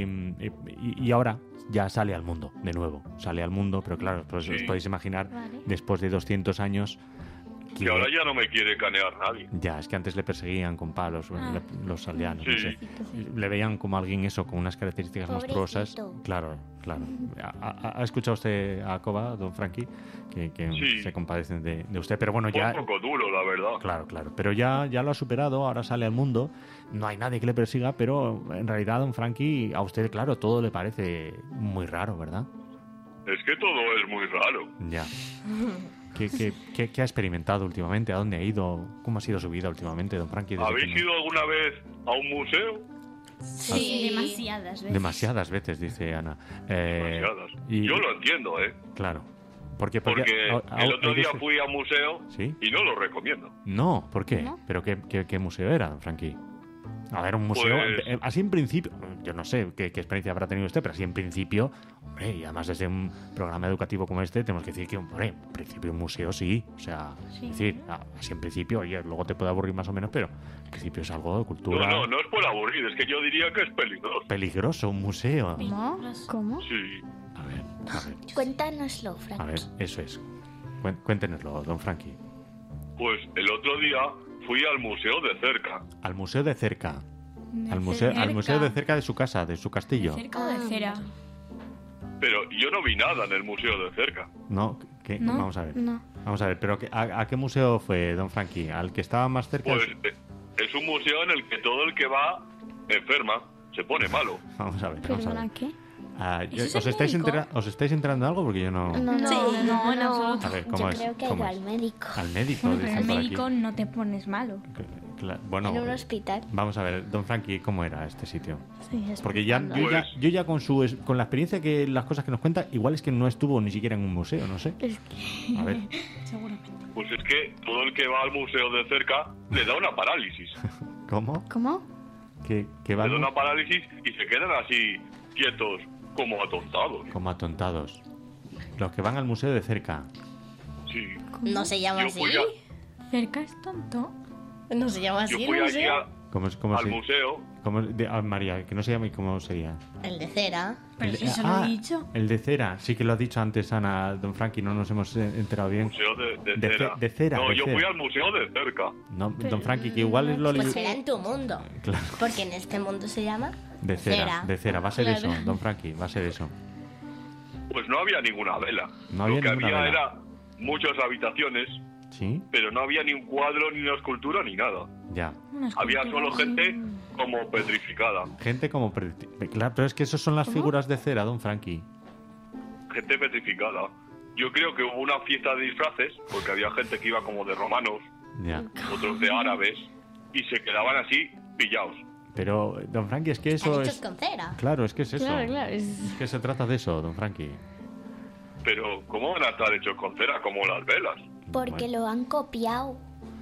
Speaker 2: y ahora ya sale al mundo, de nuevo. Sale al mundo, pero claro, pues os podéis imaginar, después de 200 años...
Speaker 6: Y ahora ya no me quiere canear nadie.
Speaker 2: Ya, es que antes le perseguían con palos los aldeanos. No sé. Le veían como alguien con unas características monstruosas. Claro. ¿Ha escuchado usted a Coba, don Frankie? Que se compadecen de usted, pero bueno, ya...
Speaker 6: Un poco duro, la verdad.
Speaker 2: Claro, pero ya lo ha superado, ahora sale al mundo, no hay nadie que le persiga, pero en realidad, don Frankie, a usted, claro, todo le parece muy raro, ¿verdad?
Speaker 6: Es que todo es muy raro.
Speaker 2: Ya. ¿Qué ha experimentado últimamente? ¿A dónde ha ido? ¿Cómo ha sido su vida últimamente, don Frankie?
Speaker 6: ¿Habéis ido alguna vez a un museo?
Speaker 15: Sí, demasiadas veces.
Speaker 2: Demasiadas veces, dice Ana.
Speaker 6: Demasiadas. Yo lo entiendo, ¿eh?
Speaker 2: Claro. Porque
Speaker 6: el otro día fui a un museo y no lo recomiendo.
Speaker 2: No, ¿por qué? ¿No? ¿Pero qué museo era, don Frankie? A ver, un museo, así en principio, yo no sé qué experiencia habrá tenido usted, pero así en principio, hombre, y además desde un programa educativo como este, tenemos que decir que, hombre, en principio un museo sí, o sea, es decir, así en principio, oye, luego te puede aburrir más o menos, pero en principio es algo de cultura.
Speaker 6: No es por aburrir, es que yo diría que es peligroso.
Speaker 2: Peligroso, un museo.
Speaker 9: ¿Cómo?
Speaker 6: Sí.
Speaker 2: A ver.
Speaker 3: Cuéntanoslo, Frankie.
Speaker 2: A ver, eso es. Cuéntenoslo, don Frankie.
Speaker 6: Pues el otro día fui al museo de cerca.
Speaker 2: ¿Al museo de cerca? Al museo de cerca de su casa, de su castillo.
Speaker 15: ¿Cerca o de cera?
Speaker 6: Pero yo no vi nada en el museo de cerca.
Speaker 2: No, ¿qué?
Speaker 15: No,
Speaker 2: Vamos a ver.
Speaker 15: no.
Speaker 2: Vamos a ver, pero ¿a qué museo fue, don Frankie? ¿Al que estaba más cerca?
Speaker 6: Pues es un museo en el que todo el que va enferma, se pone malo.
Speaker 2: Vamos a ver, vamos a ver.
Speaker 9: ¿Perdona qué?
Speaker 2: ¿Os estáis enterando de algo? Porque yo no...
Speaker 15: No, en absoluto.
Speaker 2: A ver, ¿cómo
Speaker 3: Yo
Speaker 2: es?
Speaker 3: creo que
Speaker 2: ¿Cómo
Speaker 3: iba
Speaker 2: es?
Speaker 3: al médico.
Speaker 2: Al médico.
Speaker 15: Bueno, pero
Speaker 2: dicen
Speaker 15: al
Speaker 2: por
Speaker 15: médico
Speaker 2: aquí.
Speaker 15: no te pones malo.
Speaker 2: Bueno,
Speaker 3: En un hospital.
Speaker 2: vamos a ver, don Frankie, ¿cómo era este sitio?
Speaker 9: Sí, es
Speaker 2: Porque yo ya con la experiencia que las cosas que nos cuenta, igual es que no estuvo ni siquiera en un museo, no sé. A ver.
Speaker 15: Seguramente.
Speaker 6: Pues es que todo el que va al museo de cerca le da una parálisis.
Speaker 2: ¿Cómo?
Speaker 9: ¿Cómo?
Speaker 2: Que
Speaker 6: Le
Speaker 2: va
Speaker 6: da una parálisis y se quedan así quietos, como atontados.
Speaker 2: como atontados. Los que van al museo de cerca.
Speaker 6: Sí.
Speaker 11: ¿No se llama
Speaker 6: Yo
Speaker 11: así?
Speaker 6: fui
Speaker 15: ¿Cerca es tonto?
Speaker 11: ¿No se llama
Speaker 6: Yo
Speaker 11: así
Speaker 6: fui
Speaker 11: el
Speaker 6: allí
Speaker 11: museo?
Speaker 2: ¿Cómo
Speaker 6: al museo.
Speaker 2: María, que no se llama y cómo sería.
Speaker 11: El de cera.
Speaker 15: Pero si eso lo he dicho.
Speaker 2: El de cera, sí que lo ha dicho antes Ana, don Frankie, no nos hemos enterado bien.
Speaker 6: Museo de
Speaker 2: De
Speaker 6: cera.
Speaker 2: de cera,
Speaker 6: No,
Speaker 2: de
Speaker 6: yo
Speaker 2: cera.
Speaker 6: fui al museo de cerca.
Speaker 2: No, don Frankie, que igual es lo
Speaker 11: Pues será en tu mundo.
Speaker 2: Claro.
Speaker 11: Porque en este mundo se llama
Speaker 2: De cera, va a ser
Speaker 11: Claro.
Speaker 2: eso, don Frankie, va a ser eso.
Speaker 6: Pues no había ninguna vela.
Speaker 2: No había
Speaker 6: Lo que
Speaker 2: ninguna
Speaker 6: había
Speaker 2: vela.
Speaker 6: era muchas habitaciones,
Speaker 2: ¿Sí?
Speaker 6: pero no había ni un cuadro, ni una escultura, ni nada.
Speaker 2: Ya.
Speaker 6: Había solo gente como petrificada.
Speaker 2: Gente como... Claro, pero es que esas son las figuras de cera, don Frankie.
Speaker 6: Gente petrificada. Yo creo que hubo una fiesta de disfraces, porque había gente que iba como de romanos,
Speaker 2: Ya.
Speaker 6: otros de árabes, y se quedaban así pillados.
Speaker 2: Pero, don Frankie, es que eso
Speaker 11: Están hechos
Speaker 2: es...
Speaker 11: con cera.
Speaker 2: Claro, es que es eso.
Speaker 9: Claro,
Speaker 2: Es que se trata de eso, don Frankie.
Speaker 6: Pero, ¿cómo van a estar hechos con cera como las velas?
Speaker 3: Porque lo han copiado.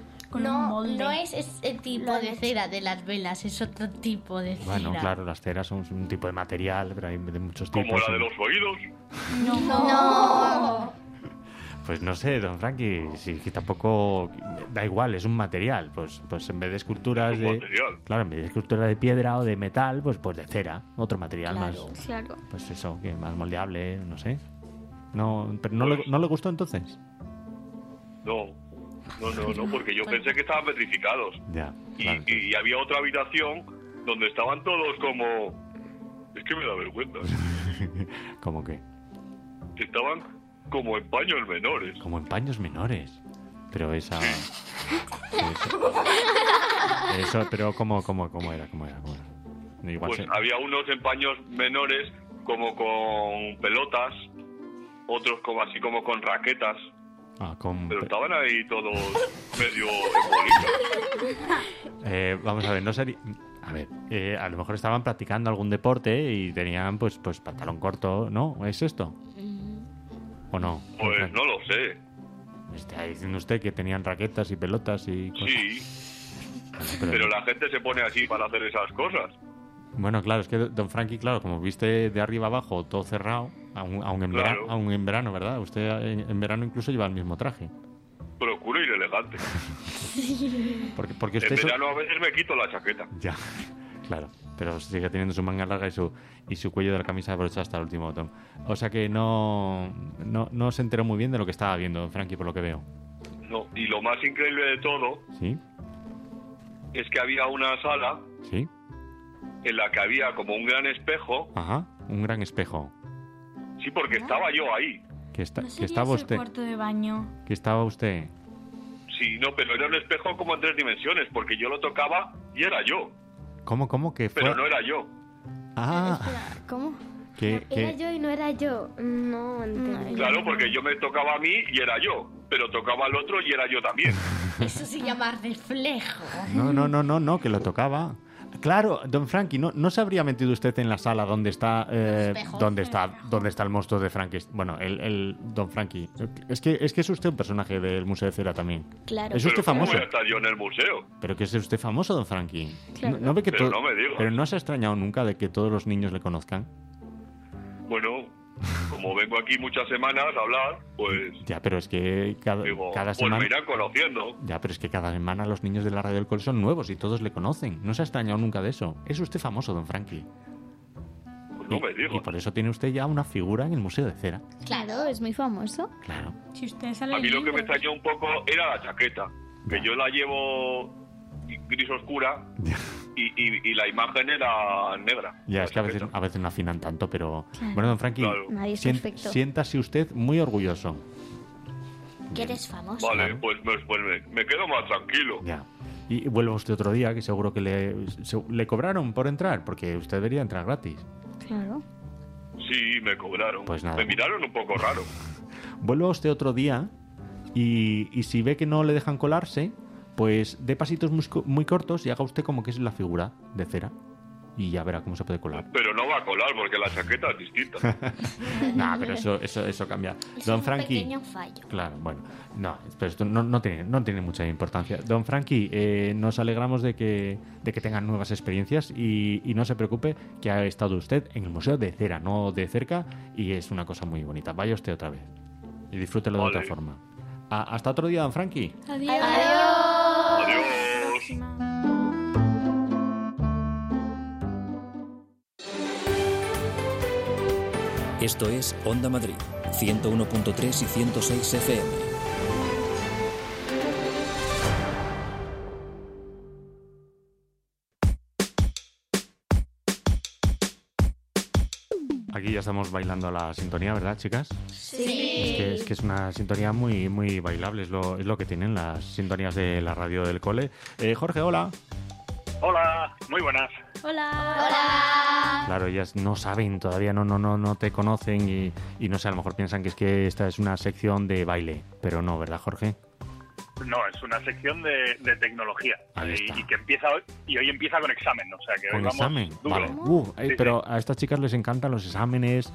Speaker 11: No, no es ese tipo
Speaker 3: Lo han
Speaker 11: de
Speaker 3: hecho.
Speaker 11: cera de las velas, es otro tipo de cera.
Speaker 2: Bueno, claro, las ceras son un tipo de material, pero hay de muchos tipos.
Speaker 6: Como la de los oídos.
Speaker 11: No.
Speaker 2: Pues no sé, don Frankie, si que tampoco da igual, es un material. Pues en vez de esculturas
Speaker 6: Es un material.
Speaker 2: Claro, en vez de escultura de piedra o de metal, pues de cera, otro material
Speaker 11: Claro.
Speaker 2: más.
Speaker 9: Claro.
Speaker 2: Pues eso, que más moldeable, no sé. No, pero no le gustó entonces.
Speaker 6: No, porque yo pensé que estaban petrificados.
Speaker 2: Ya.
Speaker 6: Y,
Speaker 2: Claro.
Speaker 6: y había otra habitación donde estaban todos como... Es que me da vergüenza.
Speaker 2: ¿Cómo que?
Speaker 6: Estaban como en paños menores.
Speaker 2: Como en paños menores. Pero esa... Eso, pero ¿cómo era? Igual
Speaker 6: Pues había unos en paños menores como con pelotas, otros como así como con raquetas. Pero estaban ahí todos medio en bolita.
Speaker 2: Vamos a ver, no sería... A ver, a lo mejor estaban practicando algún deporte y tenían pues pantalón corto, ¿no? ¿Es esto? ¿O no?
Speaker 6: Pues no lo sé.
Speaker 2: Está diciendo usted que tenían raquetas y pelotas y cosas.
Speaker 6: Sí,
Speaker 2: Bueno,
Speaker 6: pero la gente se pone así para hacer esas cosas.
Speaker 2: Bueno, claro, es que don Frankie, claro, como viste de arriba abajo todo cerrado, aún en verano, ¿verdad? Usted en verano incluso lleva el mismo traje.
Speaker 6: Procuro ir elegante.
Speaker 2: Porque usted...
Speaker 6: En verano a veces me quito la chaqueta.
Speaker 2: Ya, claro. Pero sigue teniendo su manga larga y su cuello de la camisa abrochado hasta el último botón. O sea que no se enteró muy bien de lo que estaba viendo don Frankie, por lo que veo.
Speaker 6: No, y lo más increíble de todo
Speaker 2: ¿Sí?
Speaker 6: es que había una sala
Speaker 2: ¿Sí?
Speaker 6: en la que había como un gran espejo.
Speaker 2: Ajá, un gran espejo.
Speaker 6: Sí, porque estaba yo ahí.
Speaker 2: Que
Speaker 15: ¿Sería
Speaker 2: estaba
Speaker 15: ese
Speaker 2: usted...
Speaker 15: cuarto de baño?
Speaker 2: Que estaba usted...
Speaker 6: Sí, no, pero era un espejo como en 3 dimensiones, porque yo lo tocaba y era yo.
Speaker 2: ¿Cómo que fue?
Speaker 6: Pero no era yo.
Speaker 2: Ah,
Speaker 9: Espera, ¿cómo?
Speaker 7: Era yo y no era yo. No, entendí.
Speaker 6: Claro, porque yo me tocaba a mí y era yo, pero tocaba al otro y era yo también.
Speaker 11: Eso se llama reflejo.
Speaker 2: No, que lo tocaba. Claro, don Frankie, ¿no se habría metido usted en la sala donde está donde está el monstruo de Frankenstein? Bueno, el don Frankie. Es que es usted un personaje del Museo de Cera también.
Speaker 3: Claro.
Speaker 2: Es usted
Speaker 6: Pero ¿cómo
Speaker 2: famoso.
Speaker 6: voy a estar yo en el museo?
Speaker 2: Pero que es usted famoso, don Frankie.
Speaker 3: Claro.
Speaker 2: ¿No ve que
Speaker 6: Pero no me digas.
Speaker 2: Pero no se ha extrañado nunca de que todos los niños le conozcan.
Speaker 6: Bueno, como vengo aquí muchas semanas a hablar, pues
Speaker 2: Ya, pero es que cada
Speaker 6: pues
Speaker 2: semana...
Speaker 6: me irán conociendo.
Speaker 2: Ya, pero es que cada semana los niños de la Radio del Col son nuevos y todos le conocen. No se ha extrañado nunca de eso. Es usted famoso, don Frankie.
Speaker 6: Pues no me digo.
Speaker 2: Y por eso tiene usted ya una figura en el Museo de Cera.
Speaker 9: Claro, es muy famoso.
Speaker 2: Claro.
Speaker 15: Si usted sale
Speaker 6: A mí lo que me
Speaker 15: libros.
Speaker 6: extrañó un poco era la chaqueta, que yo la llevo gris oscura y la imagen era negra.
Speaker 2: Ya, es que a veces no afinan tanto, pero...
Speaker 9: Claro.
Speaker 2: Bueno, don Frankie,
Speaker 9: Nadie es perfecto.
Speaker 2: siéntase usted muy orgulloso.
Speaker 3: Que eres famoso.
Speaker 6: Vale, pues me quedo más tranquilo.
Speaker 2: Ya. Y vuelva usted otro día, que seguro que le cobraron por entrar, porque usted debería entrar gratis.
Speaker 9: Claro.
Speaker 6: Sí, me cobraron.
Speaker 2: Pues nada.
Speaker 6: Me miraron un poco raro.
Speaker 2: Vuelva usted otro día y si ve que no le dejan colarse, pues dé pasitos muy cortos y haga usted como que es la figura de cera. Y ya verá cómo se puede colar.
Speaker 6: Pero no va a colar porque la chaqueta es distinta.
Speaker 2: No, pero eso cambia.
Speaker 3: Es
Speaker 2: Don
Speaker 3: un
Speaker 2: Frankie.
Speaker 3: pequeño fallo.
Speaker 2: Claro, bueno. No, pero esto no tiene mucha importancia. Don Frankie, nos alegramos de que tengan nuevas experiencias y no se preocupe que ha estado usted en el Museo de Cera, no de cerca, y es una cosa muy bonita. Vaya usted otra vez y disfrútelo de otra forma. Hasta otro día, don Frankie.
Speaker 15: Adiós.
Speaker 6: Adiós.
Speaker 12: Esto es Onda Madrid, 101.3 y 106 FM.
Speaker 2: Aquí ya estamos bailando la sintonía, ¿verdad, chicas?
Speaker 3: Sí.
Speaker 2: Es que es una sintonía muy, muy bailable, es lo que tienen las sintonías de la radio del cole. Jorge, hola.
Speaker 16: Hola, muy buenas.
Speaker 3: Hola.
Speaker 2: Claro, ellas no saben, todavía no te conocen y no sé, a lo mejor piensan que es que esta es una sección de baile, pero no, ¿verdad, Jorge?
Speaker 16: No, es una sección de tecnología
Speaker 2: Ahí
Speaker 16: y que empieza hoy, y hoy empieza con examen, o sea que hoy
Speaker 2: ¿Con
Speaker 16: vamos
Speaker 2: examen?
Speaker 16: duro.
Speaker 2: Vale.
Speaker 16: Sí,
Speaker 2: Pero
Speaker 16: sí.
Speaker 2: a estas chicas les encantan los exámenes.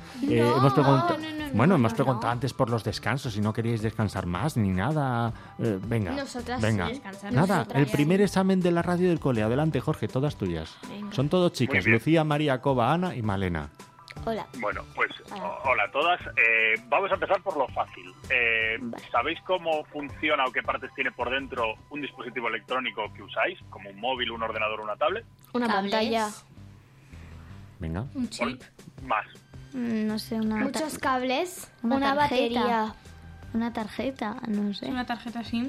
Speaker 2: Hemos preguntado antes por los descansos, si no queríais descansar más ni nada. Venga.
Speaker 15: Nosotras
Speaker 2: venga.
Speaker 15: sí descansamos.
Speaker 2: Nada,
Speaker 15: Nosotras
Speaker 2: el
Speaker 15: ya.
Speaker 2: primer examen de la radio del cole. Adelante, Jorge, todas tuyas.
Speaker 15: Venga.
Speaker 2: Son todos chicas,
Speaker 16: Muy bien.
Speaker 2: Lucía, María, Coba, Ana y Malena.
Speaker 3: Hola.
Speaker 16: Bueno, pues hola a todas. Vamos a empezar por lo fácil. ¿Sabéis cómo funciona o qué partes tiene por dentro un dispositivo electrónico que usáis, como un móvil, un ordenador o una tablet?
Speaker 3: Una pantalla.
Speaker 2: Venga.
Speaker 15: Un chip.
Speaker 16: Más.
Speaker 9: No sé, una...
Speaker 7: Muchos cables.
Speaker 3: Una
Speaker 9: tarjeta.
Speaker 3: batería.
Speaker 9: Una tarjeta, no sé.
Speaker 15: Una tarjeta SIM.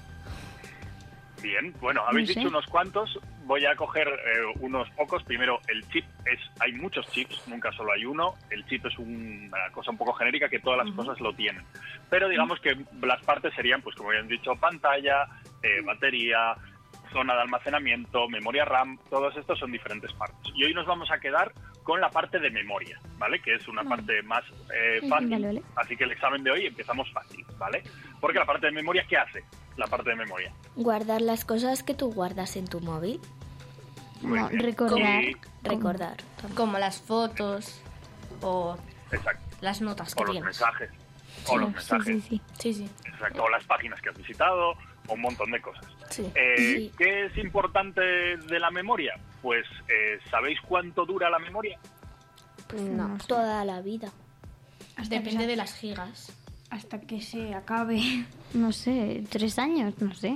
Speaker 16: Bien, bueno, habéis
Speaker 9: No sé.
Speaker 16: dicho unos cuantos. Voy a coger unos pocos. Primero, el chip. Hay muchos chips, nunca solo hay uno. El chip es una cosa un poco genérica que todas las cosas lo tienen. Pero digamos que las partes serían, pues como habían dicho, pantalla, batería, zona de almacenamiento, memoria RAM. Todos estos son diferentes partes. Y hoy nos vamos a quedar con la parte de memoria, ¿vale? Que es una parte más fácil.
Speaker 9: Vale.
Speaker 16: Así que el examen de hoy empezamos fácil, ¿vale? Porque la parte de memoria, ¿qué hace? La parte de memoria.
Speaker 3: Guardar las cosas que tú guardas en tu móvil.
Speaker 16: Muy
Speaker 9: No,
Speaker 16: bien.
Speaker 9: recordar.
Speaker 16: Y-
Speaker 3: Recordar.
Speaker 11: Como las fotos o
Speaker 16: exacto.
Speaker 11: las notas que
Speaker 16: O los
Speaker 11: tienes.
Speaker 16: mensajes. O los mensajes.
Speaker 11: Sí.
Speaker 16: Exacto. O las páginas que has visitado. O un montón de cosas.
Speaker 11: Sí.
Speaker 3: Sí.
Speaker 16: ¿Qué es importante de la memoria? Pues, ¿sabéis cuánto dura la memoria?
Speaker 3: Pues no, toda la vida.
Speaker 11: Depende de las gigas.
Speaker 15: Hasta que se acabe.
Speaker 9: No sé, 3 años, no sé.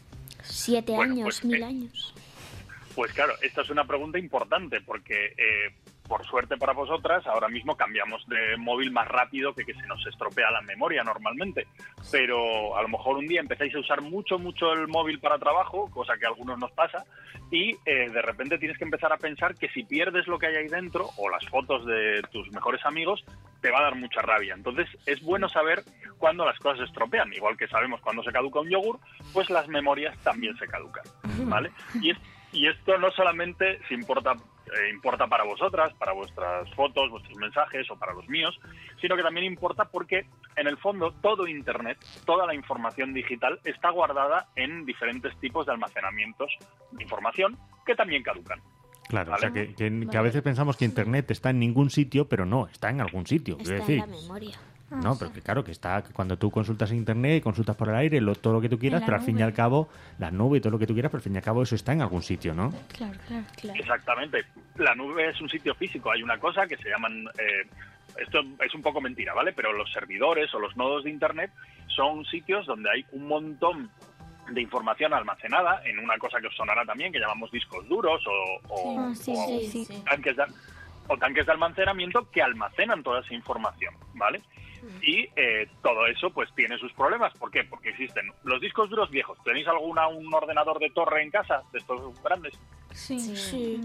Speaker 3: 7
Speaker 16: Bueno,
Speaker 3: años,
Speaker 16: pues,
Speaker 3: 1000 años.
Speaker 16: Pues claro, esta es una pregunta importante porque, por suerte para vosotras, ahora mismo cambiamos de móvil más rápido que se nos estropea la memoria normalmente. Pero a lo mejor un día empezáis a usar mucho el móvil para trabajo, cosa que a algunos nos pasa, y de repente tienes que empezar a pensar que si pierdes lo que hay ahí dentro, o las fotos de tus mejores amigos, te va a dar mucha rabia. Entonces es bueno saber cuándo las cosas se estropean. Igual que sabemos cuándo se caduca un yogur, pues las memorias también se caducan, ¿vale? Y esto no solamente se importa para vosotras, para vuestras fotos, vuestros mensajes o para los míos, sino que también importa porque en el fondo todo Internet, toda la información digital está guardada en diferentes tipos de almacenamientos de información que también caducan.
Speaker 2: Claro,
Speaker 16: ¿Vale?
Speaker 2: o sea que a veces pensamos que Internet está en ningún sitio, pero no, está en algún sitio.
Speaker 3: Está
Speaker 2: Quiero
Speaker 3: en
Speaker 2: decir,
Speaker 3: la memoria.
Speaker 2: no, pero que claro, que está que cuando tú consultas Internet, consultas por el aire, todo lo que tú quieras,
Speaker 15: En la
Speaker 2: pero al fin y
Speaker 15: nube.
Speaker 2: al cabo, la nube y todo lo que tú quieras, pero al fin y al cabo eso está en algún sitio, ¿no?
Speaker 9: Claro.
Speaker 16: Exactamente. La nube es un sitio físico. Hay una cosa que se llaman... esto es un poco mentira, ¿vale? Pero los servidores o los nodos de Internet son sitios donde hay un montón de información almacenada en una cosa que os sonará también, que llamamos discos duros o
Speaker 9: Sí.
Speaker 16: tanques de almacenamiento que almacenan toda esa información, ¿vale? Y todo eso pues tiene sus problemas. ¿Por qué? Porque existen los discos duros viejos. ¿Tenéis un ordenador de torre en casa, de estos grandes?
Speaker 15: Sí.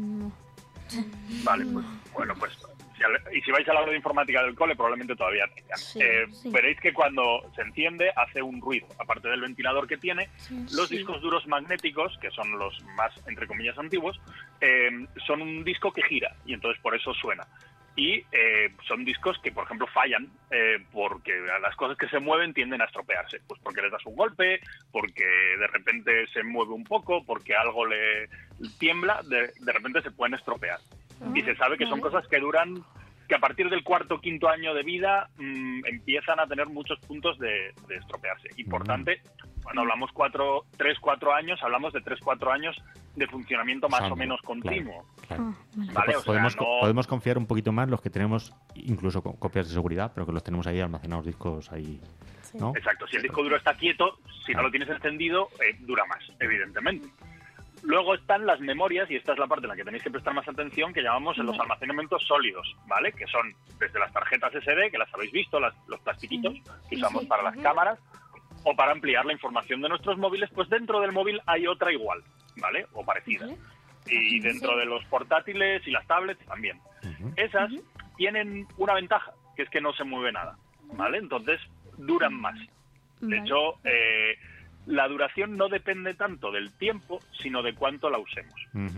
Speaker 16: Vale, pues bueno, pues y si vais al aula de informática del cole probablemente todavía tengan. Veréis que cuando se enciende hace un ruido, aparte del ventilador que tiene. Los discos duros magnéticos, que son los más, entre comillas, antiguos, son un disco que gira y entonces por eso suena. Y son discos que, por ejemplo, fallan porque las cosas que se mueven tienden a estropearse. Pues porque les das un golpe, porque de repente se mueve un poco, porque algo le tiembla, de repente se pueden estropear. Y se sabe que son cosas que duran, que a partir del 4º o 5º año de vida empiezan a tener muchos puntos de estropearse. Importante, cuando hablamos 3-4 años, hablamos de 3-4 años de funcionamiento más o menos continuo.
Speaker 2: Claro.
Speaker 16: ¿Vale? O sea,
Speaker 2: podemos confiar un poquito más los que tenemos incluso copias de seguridad, pero que los tenemos ahí almacenados, discos ahí, ¿no?
Speaker 16: Exacto, si el disco duro está quieto, si no lo tienes encendido, dura más, evidentemente. Luego están las memorias, y esta es la parte en la que tenéis que prestar más atención, que llamamos los almacenamientos sólidos, ¿vale? Que son desde las tarjetas SD, que las habéis visto, los plastiquitos que usamos para las cámaras, o para ampliar la información de nuestros móviles, pues dentro del móvil hay otra igual, ¿vale? O parecida. Y dentro de los portátiles y las tablets también. Esas tienen una ventaja, que es que no se mueve nada, ¿vale? Entonces duran más. De hecho, la duración no depende tanto del tiempo, sino de cuánto la usemos.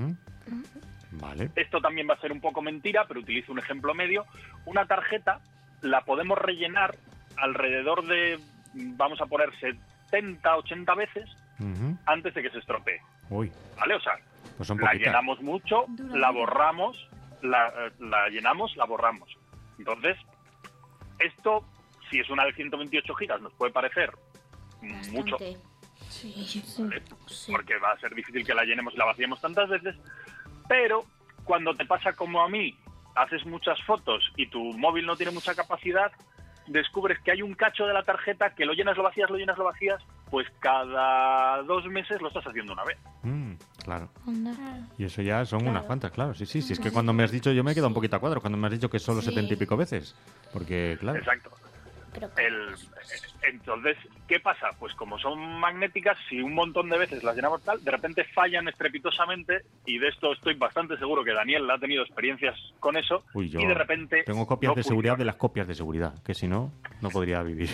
Speaker 2: Vale.
Speaker 16: Esto también va a ser un poco mentira, pero utilizo un ejemplo medio. Una tarjeta la podemos rellenar alrededor de, vamos a poner, 70, 80 veces antes de que se estropee.
Speaker 2: Uy.
Speaker 16: ¿Vale? O sea,
Speaker 2: pues
Speaker 16: la llenamos mucho, la borramos, la llenamos, la borramos. Entonces, esto, si es una de 128 gigas, nos puede parecer mucho. ¿Vale? Porque va a ser difícil que la llenemos y la vaciemos tantas veces, pero cuando te pasa como a mí, haces muchas fotos y tu móvil no tiene mucha capacidad, descubres que hay un cacho de la tarjeta que lo llenas, lo vacías, pues cada 2 meses lo estás haciendo una vez.
Speaker 2: Claro. Y eso ya son unas cuantas, claro. Sí, es que cuando me has dicho, yo me he quedado un poquito a cuadro, cuando me has dicho que solo 70 y pico veces. Porque, claro.
Speaker 16: Exacto. Entonces, ¿qué pasa? Pues como son magnéticas, si un montón de veces las llenamos tal, de repente fallan estrepitosamente, y de esto estoy bastante seguro que Daniel ha tenido experiencias con eso.
Speaker 2: Uy, yo
Speaker 16: y de repente
Speaker 2: tengo copias de seguridad de las copias de seguridad, que si no, no podría vivir.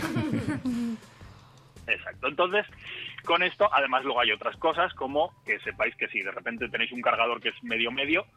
Speaker 16: Exacto. Entonces, con esto, además luego hay otras cosas, como que sepáis que si de repente tenéis un cargador que es medio,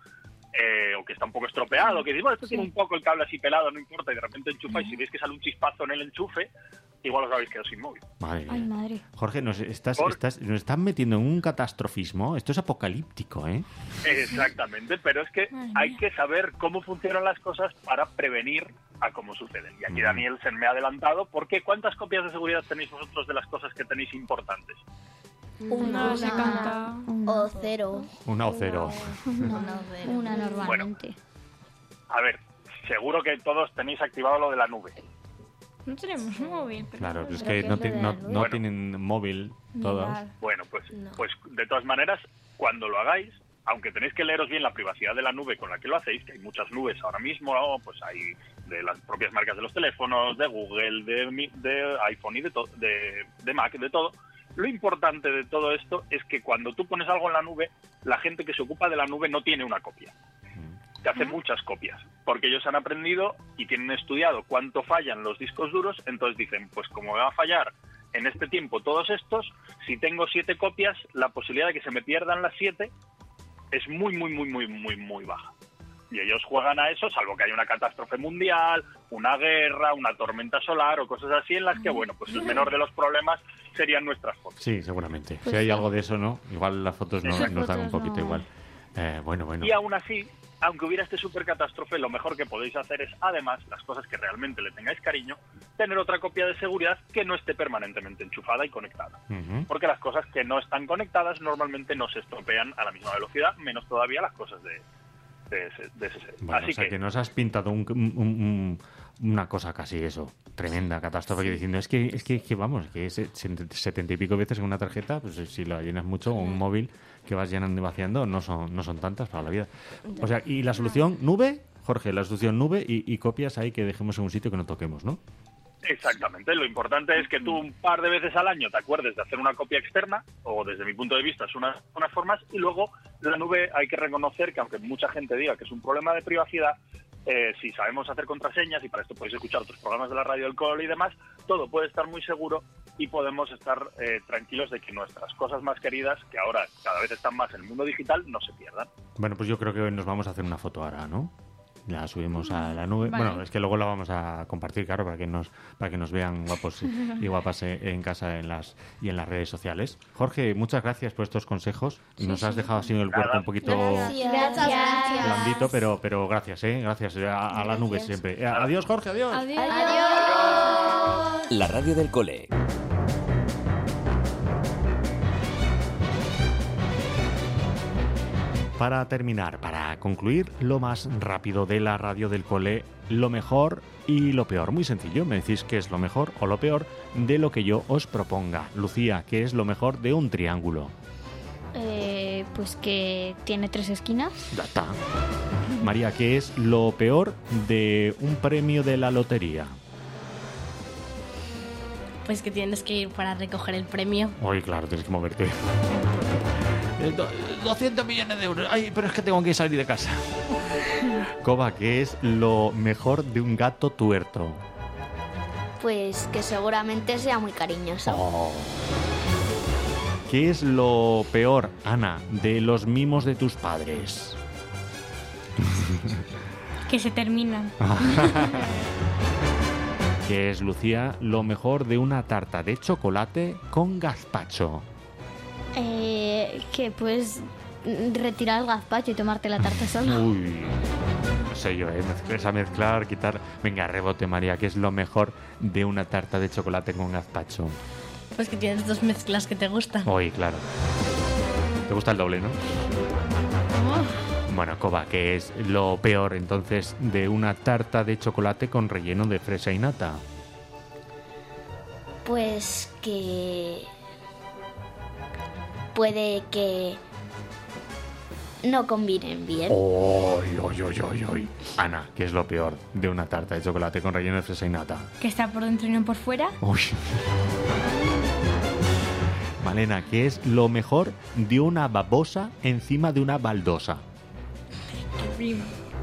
Speaker 16: o que está un poco estropeado, que dices, bueno, esto tiene un poco el cable así pelado, no importa, y de repente enchufáis y veis que sale un chispazo en el enchufe, igual os habéis quedado sin móvil.
Speaker 2: Madre. Jorge, nos estás metiendo en un catastrofismo. Esto es apocalíptico, ¿eh?
Speaker 16: Exactamente, pero es que hay que saber cómo funcionan las cosas para prevenir a cómo suceden. Y aquí Daniel se me ha adelantado, porque ¿cuántas copias de seguridad tenéis vosotros de las cosas que tenéis importantes?
Speaker 15: Una se canta.
Speaker 3: O 0.
Speaker 2: Una o 0.
Speaker 9: Una normalmente.
Speaker 16: Bueno, a ver, seguro que todos tenéis activado lo de la nube.
Speaker 15: No tenemos móvil.
Speaker 2: Claro, es que no tienen móvil todos.
Speaker 16: Bueno, pues de todas maneras, cuando lo hagáis, aunque tenéis que leeros bien la privacidad de la nube con la que lo hacéis, que hay muchas nubes ahora mismo, ¿no? Pues hay de las propias marcas de los teléfonos, de Google, de iPhone y de Mac, de todo. Lo importante de todo esto es que cuando tú pones algo en la nube, la gente que se ocupa de la nube no tiene una copia. Te hace muchas copias, porque ellos han aprendido y tienen estudiado cuánto fallan los discos duros, entonces dicen, pues como me va a fallar en este tiempo todos estos, si tengo 7 copias, la posibilidad de que se me pierdan las 7 es muy baja. Y ellos juegan a eso, salvo que haya una catástrofe mundial, una guerra, una tormenta solar o cosas así, en las que, bueno, pues el menor de los problemas serían nuestras fotos.
Speaker 2: Sí, seguramente. Si hay algo de eso, ¿no? Igual las fotos nos dan un poquito igual. Bueno.
Speaker 16: Y aún así, aunque hubiera este supercatástrofe, lo mejor que podéis hacer es, además, las cosas que realmente le tengáis cariño, tener otra copia de seguridad que no esté permanentemente enchufada y conectada. Porque las cosas que no están conectadas normalmente no se estropean a la misma velocidad, menos todavía las cosas de ese ser.
Speaker 2: Bueno,
Speaker 16: así
Speaker 2: o sea que nos has pintado una cosa casi eso, tremenda catástrofe, diciendo es que vamos, que 70 y pico veces en una tarjeta, pues si la llenas mucho, o un móvil que vas llenando y vaciando, no son tantas para la vida. O sea, y la solución nube, Jorge, la solución nube y copias ahí que dejemos en un sitio que no toquemos, ¿no?
Speaker 16: Exactamente, lo importante es que tú un par de veces al año te acuerdes de hacer una copia externa, o desde mi punto de vista es unas formas, y luego la nube hay que reconocer que aunque mucha gente diga que es un problema de privacidad, si sabemos hacer contraseñas, y para esto podéis escuchar otros programas de la Radio del Cole y demás, todo puede estar muy seguro y podemos estar tranquilos de que nuestras cosas más queridas, que ahora cada vez están más en el mundo digital, no se pierdan.
Speaker 2: Bueno, pues yo creo que hoy nos vamos a hacer una foto ahora, ¿no? La subimos a la nube. Vale. Bueno, es que luego la vamos a compartir, claro, para que nos vean guapos y guapas en casa en las redes sociales. Jorge, muchas gracias por estos consejos. Nos has dejado así el cuerpo un poquito blandito, pero gracias, gracias a la nube siempre. Adiós, Jorge, adiós.
Speaker 12: Adiós. La Radio del Cole.
Speaker 2: Para terminar, para concluir lo más rápido de la Radio del Cole, lo mejor y lo peor. Muy sencillo, me decís qué es lo mejor o lo peor de lo que yo os proponga. Lucía, ¿qué es lo mejor de un triángulo?
Speaker 9: Pues que tiene 3 esquinas.
Speaker 2: Ya está. María, ¿qué es lo peor de un premio de la lotería?
Speaker 11: Pues que tienes que ir para recoger el premio.
Speaker 2: Uy, claro, tienes que moverte. 200 millones de euros. Ay, pero es que tengo que salir de casa. Coba, ¿qué es lo mejor de un gato tuerto?
Speaker 3: Pues que seguramente sea muy cariñoso.
Speaker 2: Oh. ¿Qué es lo peor, Ana, de los mimos de tus padres?
Speaker 15: Que se terminan.
Speaker 2: ¿Qué es, Lucía, lo mejor de una tarta de chocolate con gazpacho?
Speaker 9: Que puedes retirar el gazpacho y tomarte la tarta sola.
Speaker 2: Uy, no sé yo, esa mezclar, quitar... Venga, rebote, María, ¿qué es lo mejor de una tarta de chocolate con gazpacho?
Speaker 11: Pues que tienes 2 mezclas que te gustan.
Speaker 2: Uy, claro. Te gusta el doble, ¿no? Bueno, Coba, ¿qué es lo peor entonces de una tarta de chocolate con relleno de fresa y nata?
Speaker 3: Pues que puede que no combinen bien.
Speaker 2: ¡Oy! Ana, ¿qué es lo peor de una tarta de chocolate con relleno de fresa y nata?
Speaker 15: Que está por dentro y no por fuera.
Speaker 2: Uy. Malena, ¿qué es lo mejor de una babosa encima de una baldosa?
Speaker 15: ¿Qué rima?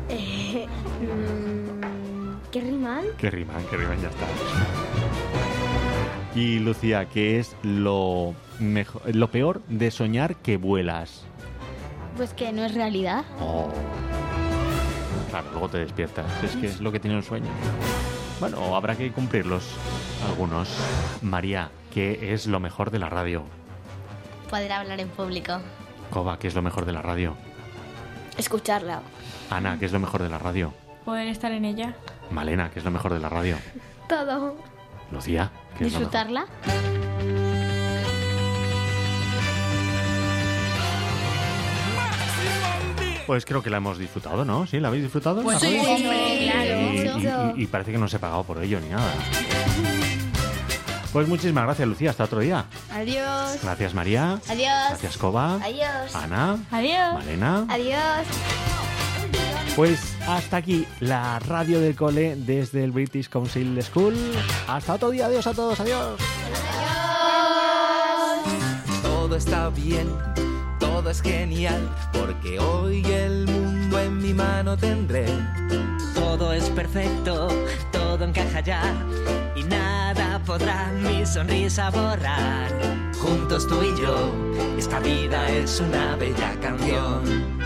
Speaker 7: ¿Qué riman?
Speaker 2: ¿Qué riman? Ya está. Y Lucía, ¿qué es lo peor de soñar que vuelas?
Speaker 9: Pues que no es realidad.
Speaker 2: Oh. Claro, luego te despiertas. Es que es lo que tiene el sueño. Bueno, habrá que cumplirlos algunos. María, ¿qué es lo mejor de la radio?
Speaker 11: Poder hablar en público.
Speaker 2: Coba, ¿qué es lo mejor de la radio?
Speaker 3: Escucharla.
Speaker 2: Ana, ¿qué es lo mejor de la radio?
Speaker 15: Poder estar en ella.
Speaker 2: Malena, ¿qué es lo mejor de la radio?
Speaker 7: Todo.
Speaker 2: Lucía, ¿qué es lo mejor?
Speaker 9: Disfrutarla.
Speaker 2: Pues creo que la hemos disfrutado, ¿no? ¿Sí? ¿La habéis disfrutado?
Speaker 11: Pues sí, claro.
Speaker 2: Y parece que no se ha pagado por ello ni nada. Pues muchísimas gracias, Lucía. Hasta otro día.
Speaker 9: Adiós.
Speaker 2: Gracias, María.
Speaker 3: Adiós.
Speaker 2: Gracias, Coba.
Speaker 3: Adiós.
Speaker 2: Ana.
Speaker 15: Adiós.
Speaker 2: Malena.
Speaker 7: Adiós.
Speaker 2: Pues hasta aquí la Radio del Cole desde el British Council School. Hasta otro día. Adiós a todos. Adiós.
Speaker 5: Todo está bien, todo es genial, porque hoy el mundo en mi mano tendré.
Speaker 17: Todo es perfecto, todo encaja ya, y nada podrá mi sonrisa borrar. Juntos tú y yo, esta vida es una bella canción.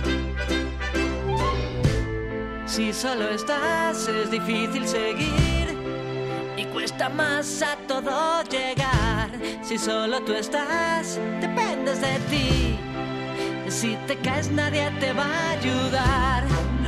Speaker 17: Si solo estás es difícil seguir y cuesta más a todo llegar. Si solo tú estás, dependes de ti. Si te caes nadie te va a ayudar.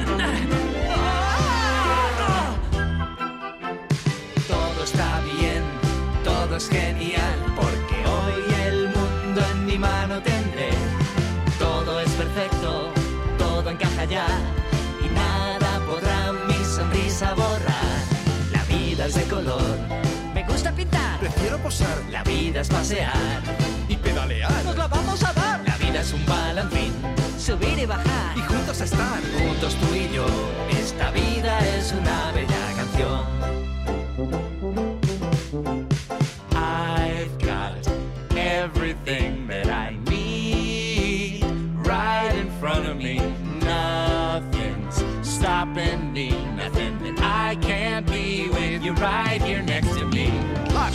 Speaker 17: Todo está bien, todo es genial, porque hoy el mundo en mi mano tendré. Todo es perfecto, todo encaja ya, y nada podrá mi sonrisa borrar. La vida es de color, me gusta pintar,
Speaker 5: Prefiero posar
Speaker 17: la vida es pasear
Speaker 5: y pedalear.
Speaker 17: nos la vamos a dar. La vida es un balancín, subir y bajar,
Speaker 5: Y juntos estar.
Speaker 17: juntos tú y yo, esta vida es una bella canción.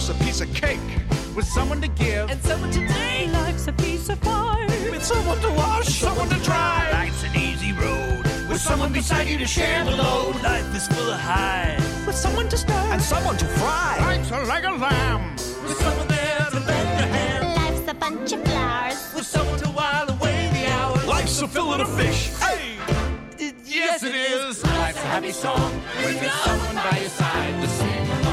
Speaker 18: Life's a piece of cake with someone to give
Speaker 17: and someone to take.
Speaker 18: Life's a piece of pie with someone to wash, someone to dry.
Speaker 17: Life's an easy road with someone beside you to share the load. Life is full of highs
Speaker 18: with someone to stir
Speaker 17: and someone to fry.
Speaker 18: Life's like a lamb
Speaker 17: with someone there to lend a hand.
Speaker 3: Life's a bunch of flowers
Speaker 17: with someone to while away the hours.
Speaker 18: Life's a fillet of fish.
Speaker 17: Hey, yes it is. Life's a happy song with someone by your side to sing.